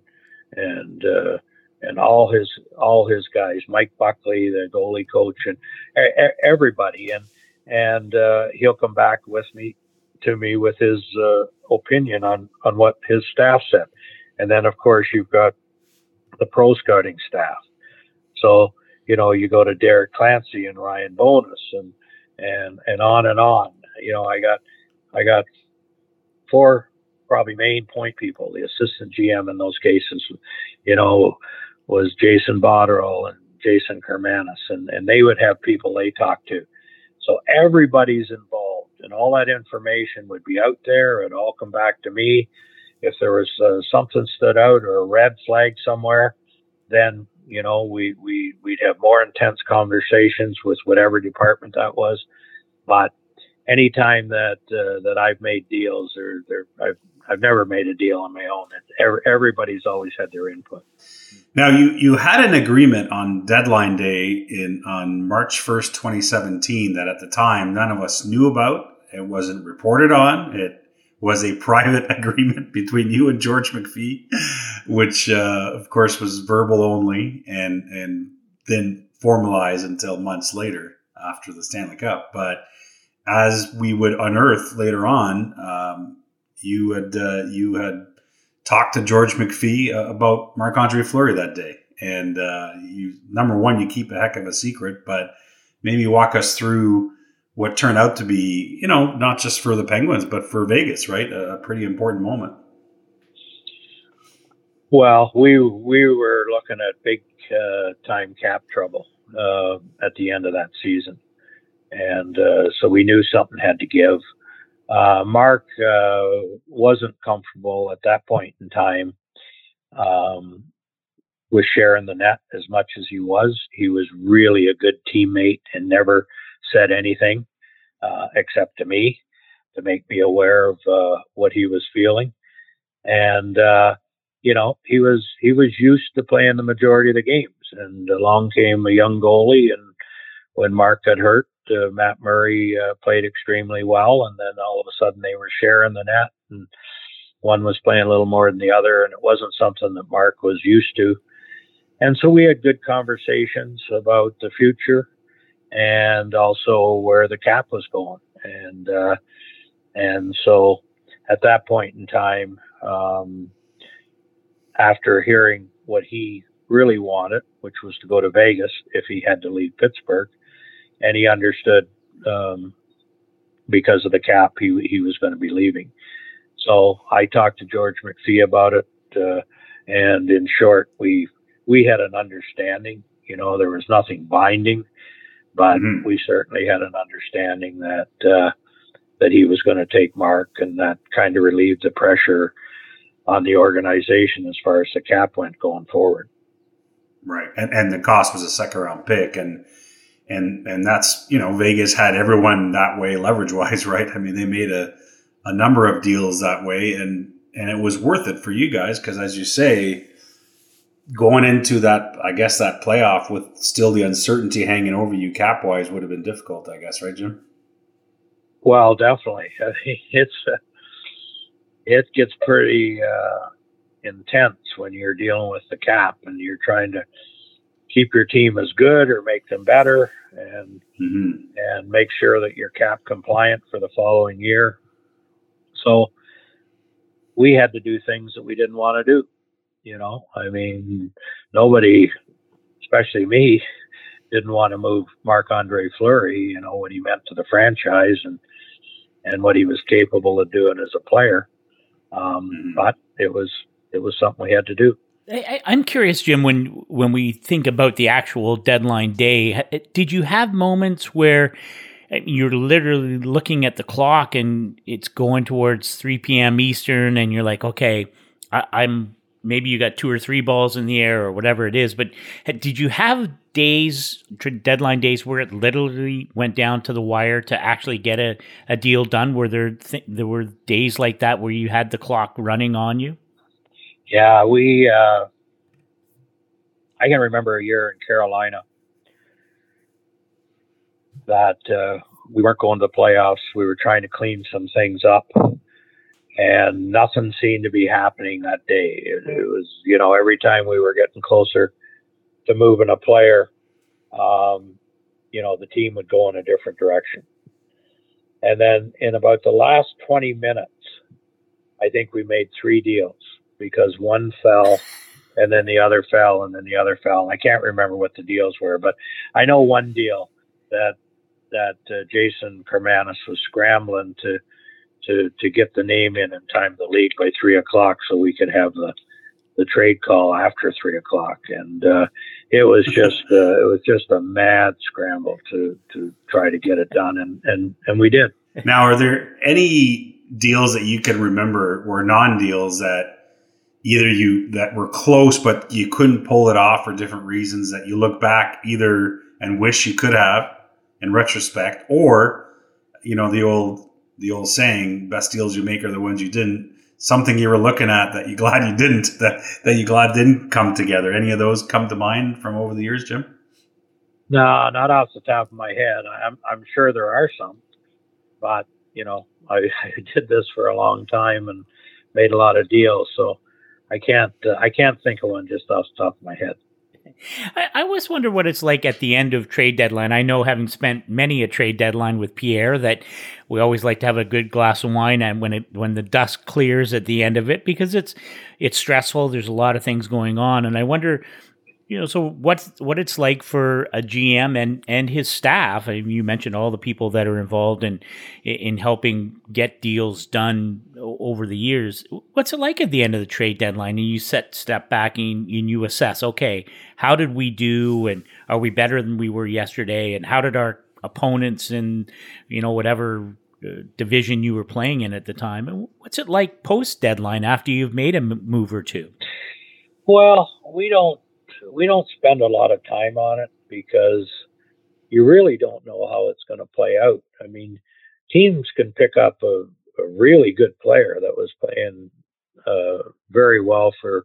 and all his guys, Mike Buckley, the goalie coach, and everybody, and he'll come back to me with his opinion on what his staff said, and then of course you've got the pro scouting staff. So you go to Derek Clancy and Ryan Bonus and on and on. I got 4 probably main point people. The assistant GM in those cases, was Jason Botterill and Jason Kermanis, and they would have people they talk to. So everybody's involved, and all that information would be out there. It'd all come back to me. If there was something stood out or a red flag somewhere, then we'd have more intense conversations with whatever department that was. But anytime that I've made deals, I've never made a deal on my own. Everybody's always had their input. Now, you had an agreement on deadline day on March 1st, 2017 that at the time none of us knew about. It wasn't reported on. It was a private agreement between you and George McPhee, which, of course, was verbal only and then formalized until months later after the Stanley Cup. But as we would unearth later on, you had talked to George McPhee about Marc-Andre Fleury that day. And number one, you keep a heck of a secret, but maybe walk us through what turned out to be, not just for the Penguins, but for Vegas, right? A pretty important moment. Well, we were looking at big time cap trouble at the end of that season. And so we knew something had to give. Mark wasn't comfortable at that point in time with sharing the net as much as he was. He was really a good teammate and never said anything except to me to make me aware of what he was feeling. And he was used to playing the majority of the games. And along came a young goalie, and when Mark got hurt, Matt Murray played extremely well, and then all of a sudden they were sharing the net, and one was playing a little more than the other, and it wasn't something that Mark was used to. And so we had good conversations about the future and also where the cap was going. And so at that point in time, after hearing what he really wanted, which was to go to Vegas if he had to leave Pittsburgh, and he understood because of the cap, he was going to be leaving. So I talked to George McPhee about it, and in short, we had an understanding. There was nothing binding, but we certainly had an understanding that he was going to take Mark, and that kind of relieved the pressure on the organization as far as the cap went going forward. Right, and the cost was a second-round pick, and that's, Vegas had everyone that way leverage-wise, right? I mean, they made a number of deals that way, and it was worth it for you guys because, as you say, going into that, I guess, that playoff with still the uncertainty hanging over you cap-wise would have been difficult, I guess, right, Jim? Well, definitely. I mean, it gets pretty intense when you're dealing with the cap and you're trying to keep your team as good or make them better and make sure that you're cap compliant for the following year. So we had to do things that we didn't want to do. I mean, nobody, especially me, didn't want to move Marc-Andre Fleury, what he meant to the franchise and what he was capable of doing as a player. But it was something we had to do. I'm curious, Jim, when we think about the actual deadline day, did you have moments where you're literally looking at the clock and it's going towards 3 p.m. Eastern and you're like, okay, I'm maybe you got 2 or 3 balls in the air or whatever it is, but did you have deadline days where it literally went down to the wire to actually get a deal done? Were there were days like that where you had the clock running on you? Yeah, I can remember a year in Carolina that we weren't going to the playoffs. We were trying to clean some things up, and nothing seemed to be happening that day. It was, every time we were getting closer to moving a player, the team would go in a different direction. And then in about the last 20 minutes, I think we made 3 deals because one fell and then the other fell and then the other fell. I can't remember what the deals were, but I know one deal that Jason Kermanis was scrambling to get the name in time to league by 3:00 so we could have the trade call after 3:00. And it was just a mad scramble to try to get it done. And we did. Now, are there any deals that you can remember or non-deals that either you that were close but you couldn't pull it off for different reasons that you look back either and wish you could have in retrospect, or the old saying, best deals you make are the ones you didn't. Something you were looking at that you glad you didn't, that you glad didn't come together. Any of those come to mind from over the years, Jim? No, not off the top of my head. I'm sure there are some, but I did this for a long time and made a lot of deals, so I can't think of one just off the top of my head. I always wonder what it's like at the end of trade deadline. I know, having spent many a trade deadline with Pierre, that we always like to have a good glass of wine and when the dust clears at the end of it, because it's stressful. There's a lot of things going on, and I wonder, so what it's like for a GM and his staff. I mean, you mentioned all the people that are involved in helping get deals done over the years. What's it like at the end of the trade deadline? And you step back and you assess, okay, how did we do? And are we better than we were yesterday? And how did our opponents in, whatever division you were playing in at the time? And what's it like post deadline after you've made a move or two? Well, we don't spend a lot of time on it because you really don't know how it's going to play out. I mean, teams can pick up a really good player that was playing very well for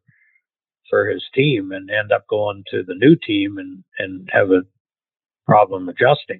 his team and end up going to the new team and have a problem adjusting.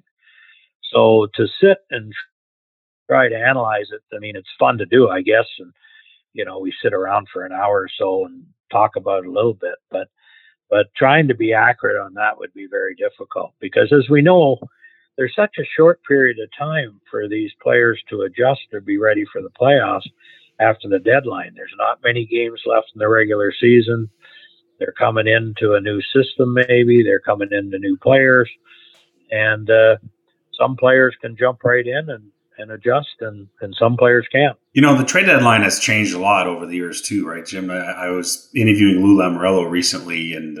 So to sit and try to analyze it, I mean, it's fun to do, I guess. And, we sit around for an hour or so and talk about it a little bit, but trying to be accurate on that would be very difficult because, as we know, there's such a short period of time for these players to adjust or be ready for the playoffs after the deadline. There's not many games left in the regular season. They're coming into a new system, maybe. They're coming into new players. And some players can jump right in and adjust, and some players can't. The trade deadline has changed a lot over the years too, right, Jim? I was interviewing Lou Lamoriello recently, and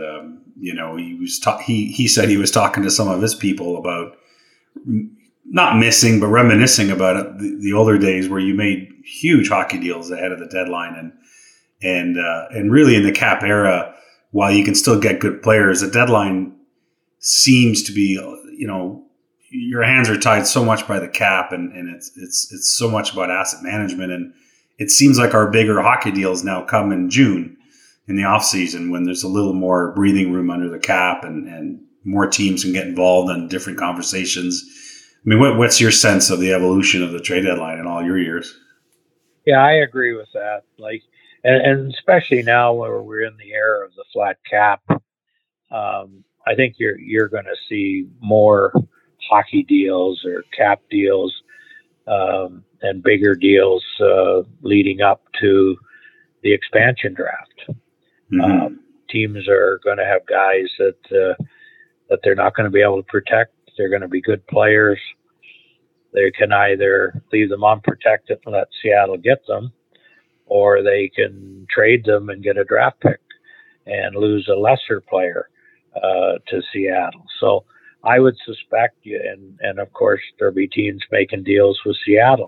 he said he was talking to some of his people about not missing but reminiscing about it, the older days where you made huge hockey deals ahead of the deadline, and really in the cap era, while you can still get good players, the deadline seems to be your hands are tied so much by the cap, and it's so much about asset management. And it seems like our bigger hockey deals now come in June in the off season when there's a little more breathing room under the cap and more teams can get involved in different conversations. I mean, what's your sense of the evolution of the trade deadline in all your years? Yeah, I agree with that. And especially now where we're in the era of the flat cap, I think you're going to see more hockey deals or cap deals and bigger deals leading up to the expansion draft. Mm-hmm. Teams are going to have guys that they're not going to be able to protect. They're going to be good players. They can either leave them unprotected and let Seattle get them, or they can trade them and get a draft pick and lose a lesser player to Seattle. So I would suspect, and of course, there'll be teams making deals with Seattle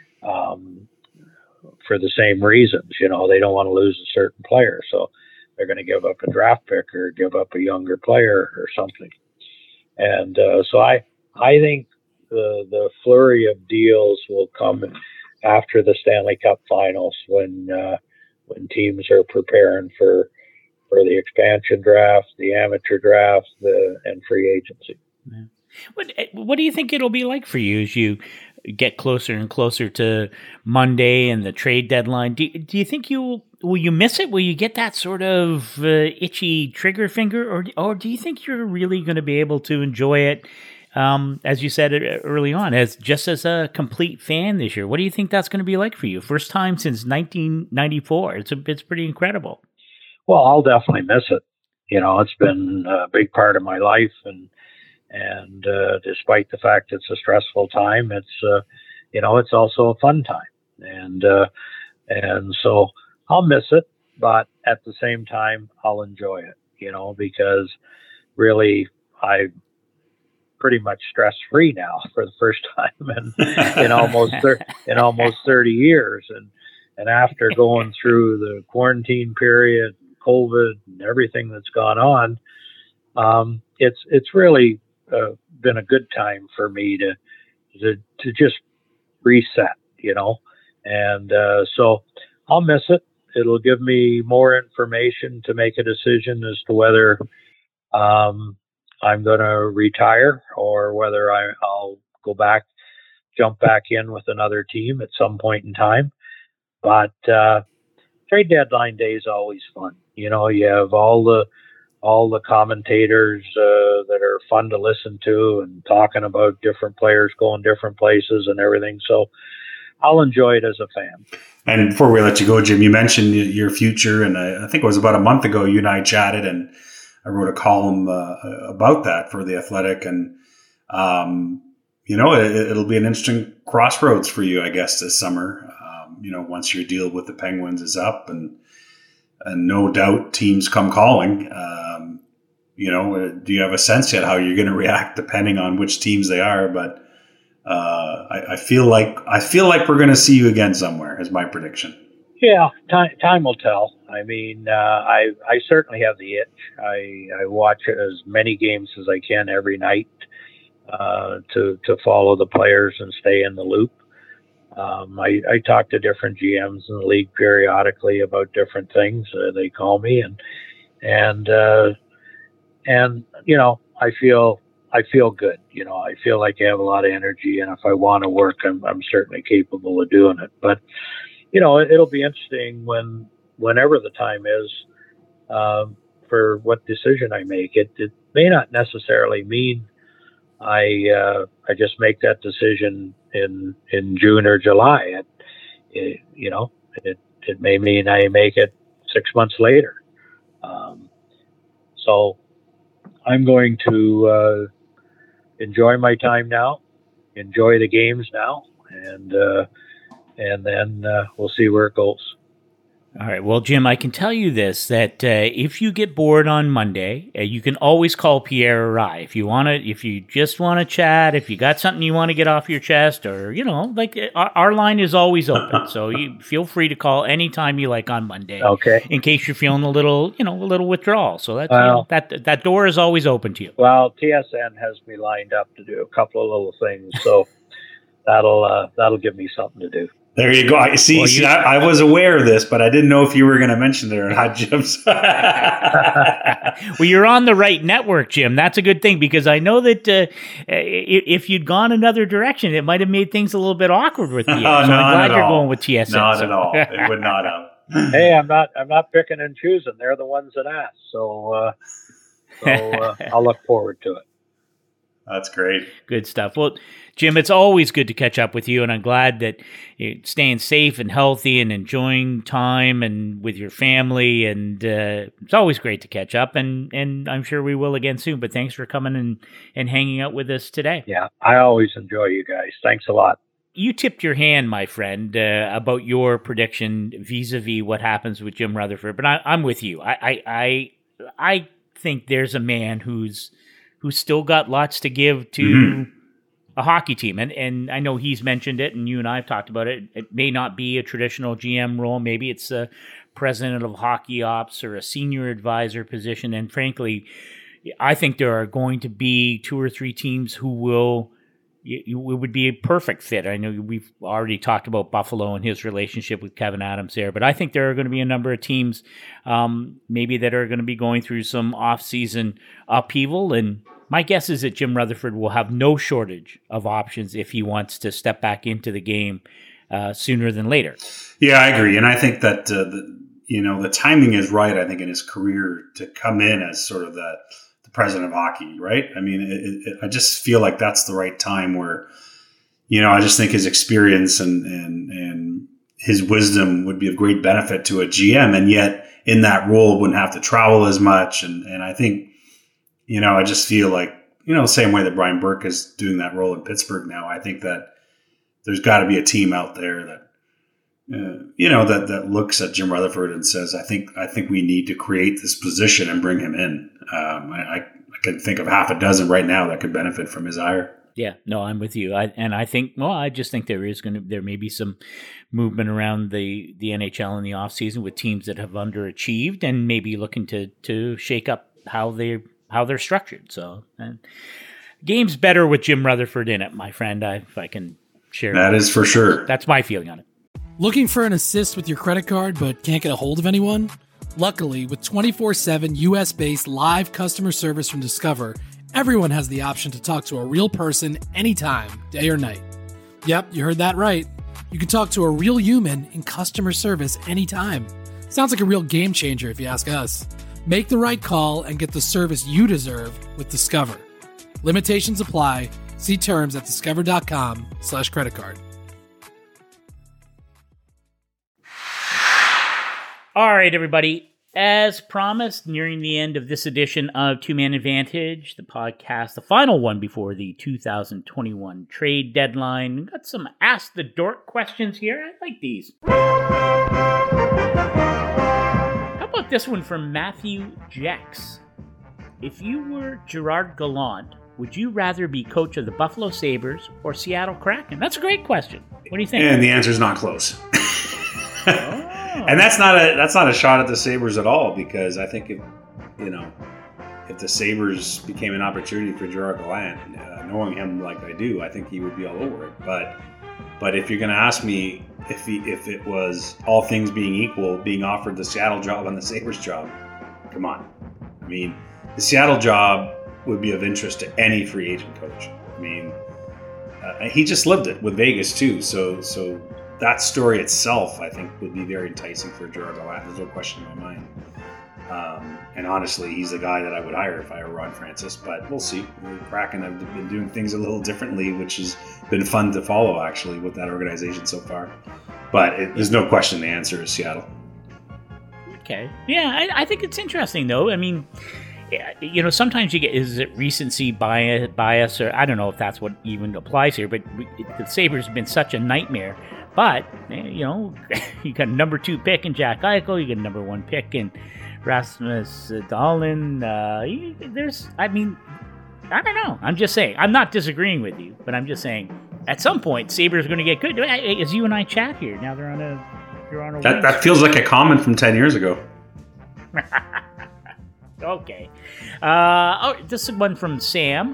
for the same reasons. They don't want to lose a certain player, so they're going to give up a draft pick or give up a younger player or something. And so I think the flurry of deals will come after the Stanley Cup Finals when teams are preparing for the expansion draft, the amateur draft, and free agency. Yeah. What do you think it'll be like for you as you get closer and closer to Monday and the trade deadline? Do you think will you miss it? Will you get that sort of itchy trigger finger, or do you think you're really going to be able to enjoy it, as you said early on, as a complete fan this year? What do you think that's going to be like for you? First time since 1994. It's pretty incredible. Well, I'll definitely miss it. It's been a big part of my life, and despite the fact it's a stressful time, it's also a fun time, and so I'll miss it, but at the same time, I'll enjoy it, because really I'm pretty much stress free now for the first time in almost 30 years, And after going through the quarantine period, COVID, and everything that's gone on, it's really been a good time for me to just reset, and so I'll miss it. It'll give me more information to make a decision as to whether I'm going to retire or whether I'll go back, jump back in with another team at some point in time. But trade deadline day is always fun. You have all the commentators that are fun to listen to and talking about different players going different places and everything. So I'll enjoy it as a fan. And before we let you go, Jim, you mentioned your future, and I think it was about a month ago you and I chatted, and I wrote a column about that for The Athletic, and it'll be an interesting crossroads for you, I guess, this summer. Once your deal with the Penguins is up, and no doubt teams come calling. Do you have a sense yet how you're going to react depending on which teams they are? But I feel like we're going to see you again somewhere, is my prediction. Yeah, time will tell. I mean, I certainly have the itch. I watch as many games as I can every night to follow the players and stay in the loop. I talk to different GMs in the league periodically about different things. They call me and I feel good. I feel like I have a lot of energy, and if I want to work, I'm certainly capable of doing it. But it'll be interesting whenever the time is for what decision I make. It may not necessarily mean I just make that decision in June or July. It may mean I make it 6 months later. So I'm going to enjoy my time now, enjoy the games now, and then we'll see where it goes. All right. Well, Jim, I can tell you this, that if you get bored on Monday, you can always call Pierre or I. If you just want to chat, if you got something you want to get off your chest, or, our line is always open. So you feel free to call anytime you like on Monday. Okay. In case you're feeling a little withdrawal. So that's, that door is always open to you. Well, TSN has me lined up to do a couple of little things. So that'll give me something to do. There you go. I was aware of this, but I didn't know if you were going to mention it or not, Jim. Well, you're on the right network, Jim. That's a good thing, because I know that if you'd gone another direction, it might have made things a little bit awkward with you. So I'm glad you're going with TSN. Not at all. It would not have. Hey, I'm not picking and choosing. They're the ones that ask. So I'll look forward to it. That's great. Good stuff. Well, Jim, it's always good to catch up with you, and I'm glad that you're staying safe and healthy and enjoying time and with your family. And it's always great to catch up, and I'm sure we will again soon. But thanks for coming and hanging out with us today. Yeah, I always enjoy you guys. Thanks a lot. You tipped your hand, my friend, about your prediction vis-a-vis what happens with Jim Rutherford. But I'm with you. I think there's a man who's still got lots to give to a hockey team. And I know he's mentioned it, and you and I have talked about it. It may not be a traditional GM role. Maybe it's a president of hockey ops or a senior advisor position. And frankly, I think there are going to be 2 or 3 teams who it would be a perfect fit. I know we've already talked about Buffalo and his relationship with Kevin Adams there, but I think there are going to be a number of teams maybe that are going to be going through some off-season upheaval. And my guess is that Jim Rutherford will have no shortage of options if he wants to step back into the game sooner than later. Yeah, I agree. And I think that, the timing is right, I think, in his career to come in as sort of the president of hockey, right? I mean, I just feel like that's the right time where, I just think his experience and his wisdom would be of great benefit to a GM, and yet in that role wouldn't have to travel as much. And I think, I just feel like, the same way that Brian Burke is doing that role in Pittsburgh now, I think that there's got to be a team out there that, that looks at Jim Rutherford and says, I think we need to create this position and bring him in. I can think of half a dozen right now that could benefit from his hire. Yeah, no, I'm with you. I think, well, I just think there may be some movement around the NHL in the offseason with teams that have underachieved and maybe looking to shake up how they're structured. So, and game's better with Jim Rutherford in it, my friend. If I can share that is for sure. That's my feeling on it. Looking for an assist with your credit card but can't get a hold of anyone? Luckily, with 24/7 US-based live customer service from Discover, everyone has the option to talk to a real person anytime, day or night. Yep, you heard that right. You can talk to a real human in customer service anytime. Sounds like a real game changer if you ask us. Make the right call and get the service you deserve with Discover. Limitations apply. See terms at discover.com/creditcard. All right, everybody. As promised, nearing the end of this edition of Two Man Advantage, the podcast, the final one before the 2021 trade deadline. We've got some Ask the Dork questions here. I like these. How about this one from Matthew Jex? If you were Gerard Gallant, would you rather be coach of the Buffalo Sabres or Seattle Kraken? That's a great question. What do you think? And the answer is not close. And that's not a shot at the Sabres at all, because I think if the Sabres became an opportunity for Gerard Gallant, knowing him like I do, I think he would be all over it. But if you're going to ask me if it was all things being equal, being offered the Seattle job and the Sabres job, come on. I mean, the Seattle job would be of interest to any free agent coach. I mean, he just lived it with Vegas too, so that story itself, I think, would be very enticing for Gerard Gallant. There's no question in my mind. And honestly, he's the guy that I would hire if I were Ron Francis. But we'll see. The Kraken have been doing things a little differently, which has been fun to follow, actually, with that organization so far. But there's no question the answer is Seattle. Okay. Yeah, I think it's interesting, though. I mean, sometimes you get, is it recency bias, or I don't know if that's what even applies here, but the Sabres have been such a nightmare. But, you got a number 2 pick in Jack Eichel, you get a number 1 pick in Rasmus Dahlin. I don't know. I'm just saying. I'm not disagreeing with you, but I'm just saying, at some point, Sabres are going to get good. As you and I chat here, now you're on a that feels like a comment from 10 years ago. Okay. This is one from Sam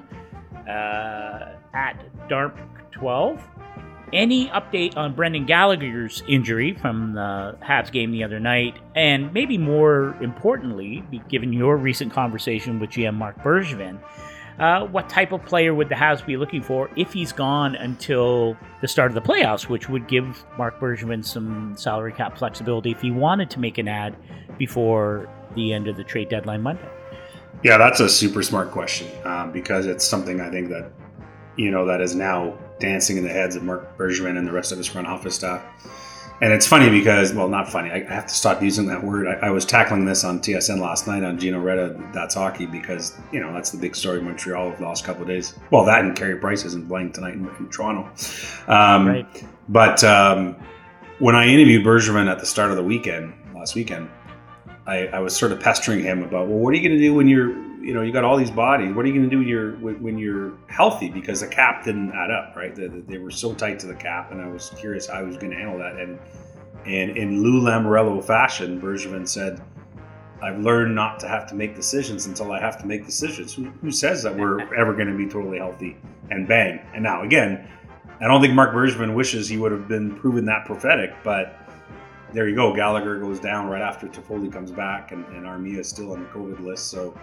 at Darp12. Any update on Brendan Gallagher's injury from the Habs game the other night? And maybe more importantly, given your recent conversation with GM Marc Bergevin, what type of player would the Habs be looking for if he's gone until the start of the playoffs, which would give Marc Bergevin some salary cap flexibility if he wanted to make an ad before the end of the trade deadline Monday? Yeah, that's a super smart question, because it's something I think that, that is now dancing in the heads of Marc Bergevin and the rest of his front office staff. And it's funny because, well, not funny. I have to stop using that word. I was tackling this on TSN last night on Gino Reda, That's Hockey, because, that's the big story in Montreal of the last couple of days. Well, that and Carey Price isn't playing tonight in Toronto. Right. But when I interviewed Bergevin at the start of the last weekend, I was sort of pestering him about, well, what are you going to do when you got all these bodies? What are you going to do when you're healthy? Because the cap didn't add up, right? They were so tight to the cap, and I was curious how he was going to handle that. And in Lou Lamoriello fashion, Bergevin said, I've learned not to have to make decisions until I have to make decisions. Who says that we're ever going to be totally healthy? And bang. And now, again, I don't think Marc Bergevin wishes he would have been proven that prophetic, but there you go. Gallagher goes down right after Toffoli comes back, and Armia is still on the COVID list. So,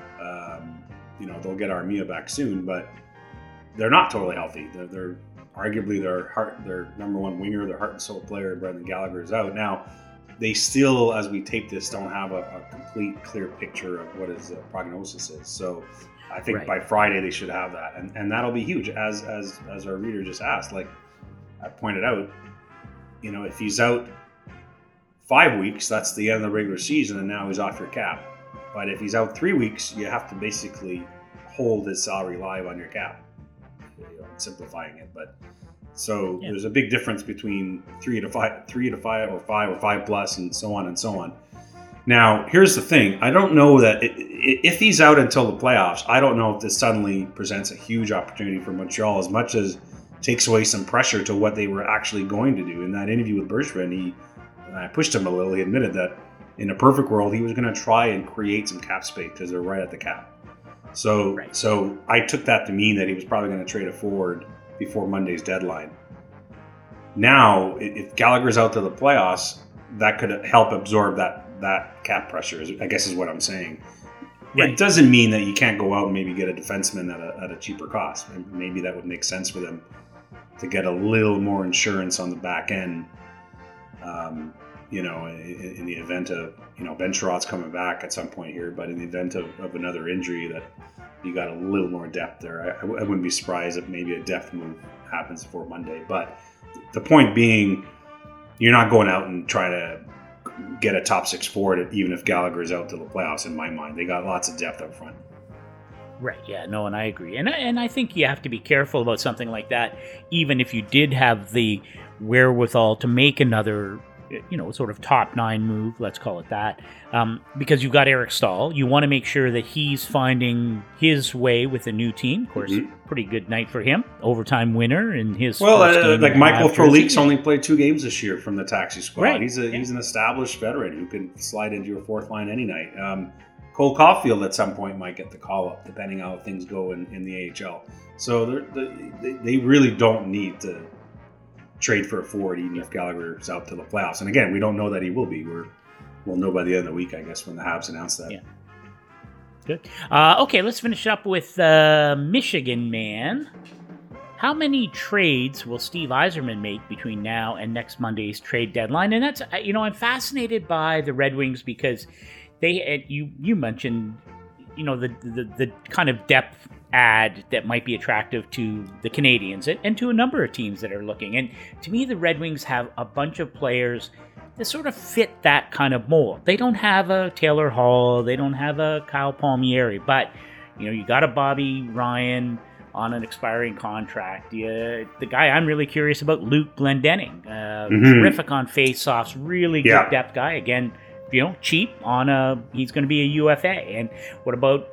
they'll get Armia back soon, but they're not totally healthy. They're arguably their number 1 winger, their heart and soul player, Brendan Gallagher, is out. Now, they still, as we tape this, don't have a complete, clear picture of what his prognosis is. So I think by Friday they should have that, and that'll be huge. As our reader just asked, like I pointed out, if he's out 5 weeks, that's the end of the regular season, and now he's off your cap. But if he's out 3 weeks, you have to basically hold his salary live on your cap. I'm simplifying it, but so there's a big difference between 3 to 5, or 5 plus, and so on and so on. Now, here's the thing. I don't know that if he's out until the playoffs, I don't know if this suddenly presents a huge opportunity for Montreal as much as takes away some pressure to what they were actually going to do. In that interview with Bergevin, I pushed him a little. He admitted that in a perfect world, he was going to try and create some cap space because they're right at the cap. So I took that to mean that he was probably going to trade a forward before Monday's deadline. Now, if Gallagher's out to the playoffs, that could help absorb that cap pressure, I guess is what I'm saying. Right. It doesn't mean that you can't go out and maybe get a defenseman at a cheaper cost. Maybe that would make sense for them to get a little more insurance on the back end. In the event of, Ben Sherratt's coming back at some point here, but in the event of another injury, that you got a little more depth there. I wouldn't be surprised if maybe a depth move happens before Monday. But the point being, you're not going out and trying to get a top six forward, even if Gallagher's out to the playoffs, in my mind. They got lots of depth up front. Right, yeah, no, and I agree. And I think you have to be careful about something like that, even if you did have the wherewithal to make another, sort of top 9 move, let's call it that, because you've got Eric Staal. You want to make sure that he's finding his way with a new team. Of course, pretty good night for him. Overtime winner in his first game. Like Michael Frolik's only played 2 games this year from the taxi squad. Right. He's an established veteran who can slide into your fourth line any night. Cole Caulfield at some point might get the call up, depending on how things go in the AHL. So they really don't need to trade for a forward, even if Gallagher's out to the playoffs. And again, we don't know that he will be. We'll know by the end of the week, I guess, when the Habs announce that. Yeah. Good. Okay, let's finish up with Michigan Man. How many trades will Steve Yzerman make between now and next Monday's trade deadline? And that's, I'm fascinated by the Red Wings because you mentioned, the kind of depth add that might be attractive to the Canadians and to a number of teams that are looking. And to me, the Red Wings have a bunch of players that sort of fit that kind of mold. They don't have a Taylor Hall, they don't have a Kyle Palmieri, but you got a Bobby Ryan on an expiring contract. The guy I'm really curious about, Luke Glendening, terrific on face-offs, really good depth guy. Again, cheap on he's going to be a UFA. And what about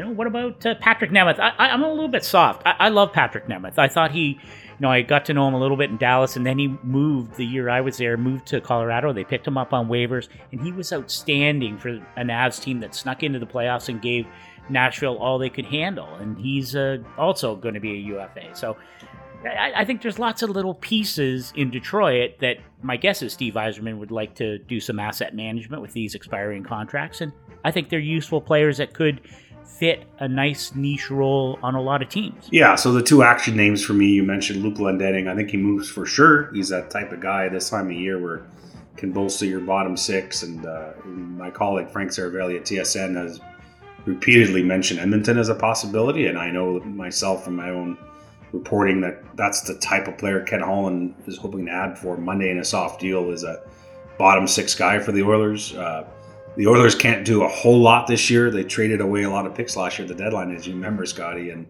Patrick Nemeth? I'm a little bit soft. I love Patrick Nemeth. I thought I got to know him a little bit in Dallas, and then he moved the year I was there, moved to Colorado. They picked him up on waivers, and he was outstanding for an Avs team that snuck into the playoffs and gave Nashville all they could handle. And he's also going to be a UFA. So I think there's lots of little pieces in Detroit that my guess is Steve Yzerman would like to do some asset management with these expiring contracts. And I think they're useful players that could fit a nice niche role on a lot of teams. Yeah, so the 2 action names for me, you mentioned Luke Glendening. I think he moves for sure. He's that type of guy this time of year where can bolster your bottom 6. And my colleague Frank Saravelli at TSN has repeatedly mentioned Edmonton as a possibility. And I know myself from my own reporting that's the type of player Ken Holland is hoping to add for Monday in a soft deal, is a bottom 6 guy for the Oilers. The Oilers can't do a whole lot this year. They traded away a lot of picks last year at the deadline, as you remember, Scotty, and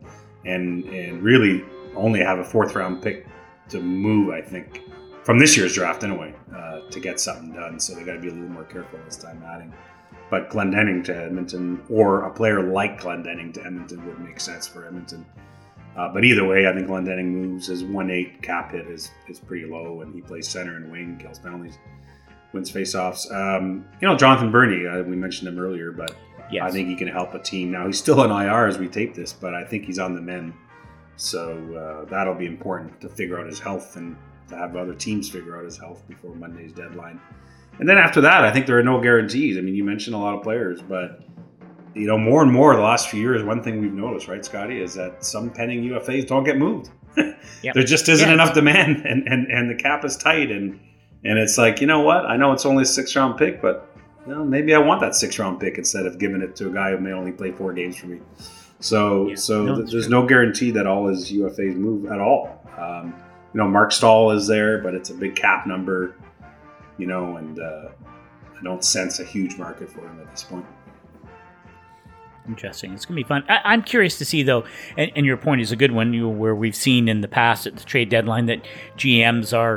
really only have a 4th round pick to move, I think, from this year's draft anyway, to get something done. So they got to be a little more careful this time adding. But Glendening to Edmonton, or a player like Glendening to Edmonton, would make sense for Edmonton. But either way, I think Glendening moves. His 1.8 cap hit is pretty low, and he plays center and wing, kills penalties, wins faceoffs. Jonathan Burney, we mentioned him earlier, but yes. I think he can help a team. Now, he's still on IR as we tape this, but I think he's on the mend. So that'll be important to figure out his health and to have other teams figure out his health before Monday's deadline. And then after that, I think there are no guarantees. I mean, you mentioned a lot of players, but more and more the last few years, one thing we've noticed, right, Scotty, is that some pending UFAs don't get moved. Yep. There just isn't enough demand, and the cap is tight, and it's like, you know what? I know it's only a 6th round pick, but maybe I want that 6th round pick instead of giving it to a guy who may only play 4 games for me. So there's no guarantee that all his UFAs move at all. Mark Stahl is there, but it's a big cap number, and I don't sense a huge market for him at this point. Interesting. It's going to be fun. I'm curious to see, though, and your point is a good one, where we've seen in the past at the trade deadline that GMs are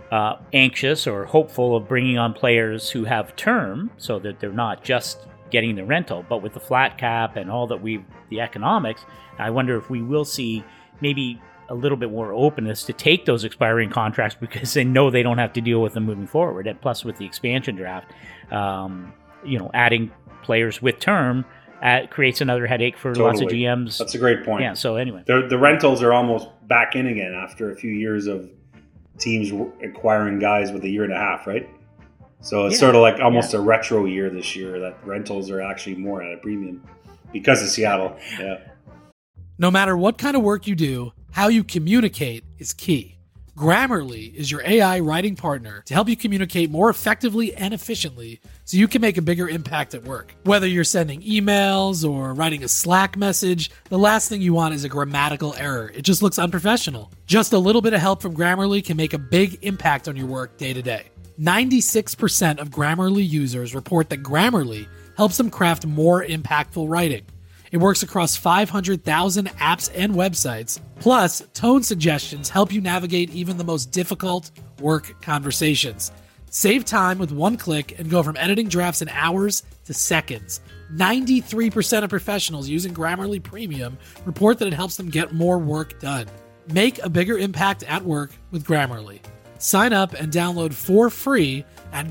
anxious or hopeful of bringing on players who have term so that they're not just getting the rental, but with the flat cap and all that the economics, I wonder if we will see maybe a little bit more openness to take those expiring contracts because they know they don't have to deal with them moving forward. And plus with the expansion draft, adding players with term creates another headache for lots of GMs. That's a great point. Yeah, so anyway. The rentals are almost back in again after a few years of teams acquiring guys with a year and a half, right? So it's sort of like almost a retro year this year that rentals are actually more at a premium because of Seattle. Yeah. No matter what kind of work you do, how you communicate is key. Grammarly is your AI writing partner to help you communicate more effectively and efficiently so you can make a bigger impact at work. Whether you're sending emails or writing a Slack message, the last thing you want is a grammatical error. It just looks unprofessional. Just a little bit of help from Grammarly can make a big impact on your work day to day. 96% of Grammarly users report that Grammarly helps them craft more impactful writing. It works across 500,000 apps and websites. Plus, tone suggestions help you navigate even the most difficult work conversations. Save time with one click and go from editing drafts in hours to seconds. 93% of professionals using Grammarly Premium report that it helps them get more work done. Make a bigger impact at work with Grammarly. Sign up and download for free at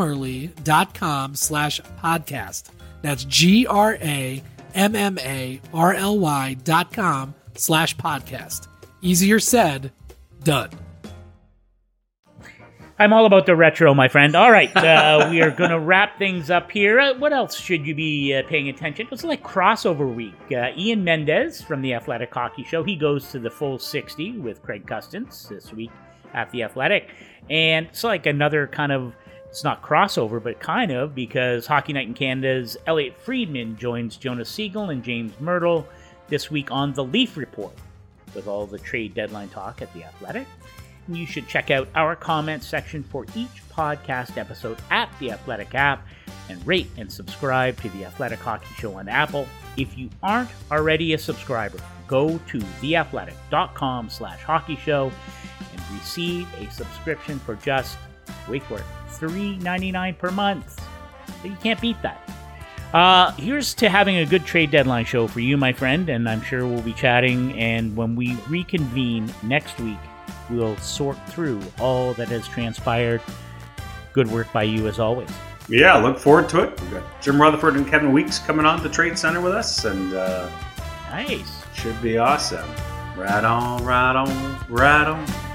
Grammarly.com/podcast. That's GRAMMARLY.com/podcast. Easier said, done. I'm all about the retro, my friend. All right, we are going to wrap things up here. What else should you be paying attention to? It's like crossover week. Ian Mendez from The Athletic Hockey Show, he goes to the full 60 with Craig Custance this week at The Athletic. And it's like another kind of, it's not crossover, but kind of, because Hockey Night in Canada's Elliot Friedman joins Jonas Siegel and James Myrtle this week on The Leaf Report with all the trade deadline talk at The Athletic. And you should check out our comment section for each podcast episode at The Athletic app and rate and subscribe to The Athletic Hockey Show on Apple. If you aren't already a subscriber, go to theathletic.com/hockey show and receive a subscription for just, wait for it, $3.99 per month. So you can't beat that. Here's to having a good trade deadline show for you, my friend, and I'm sure we'll be chatting, and when we reconvene next week, we'll sort through all that has transpired. Good work by you as always. Yeah, look forward to it. We've got Jim Rutherford and Kevin Weeks coming on the Trade Center with us, and nice. Should be awesome. Right on, right on, right on.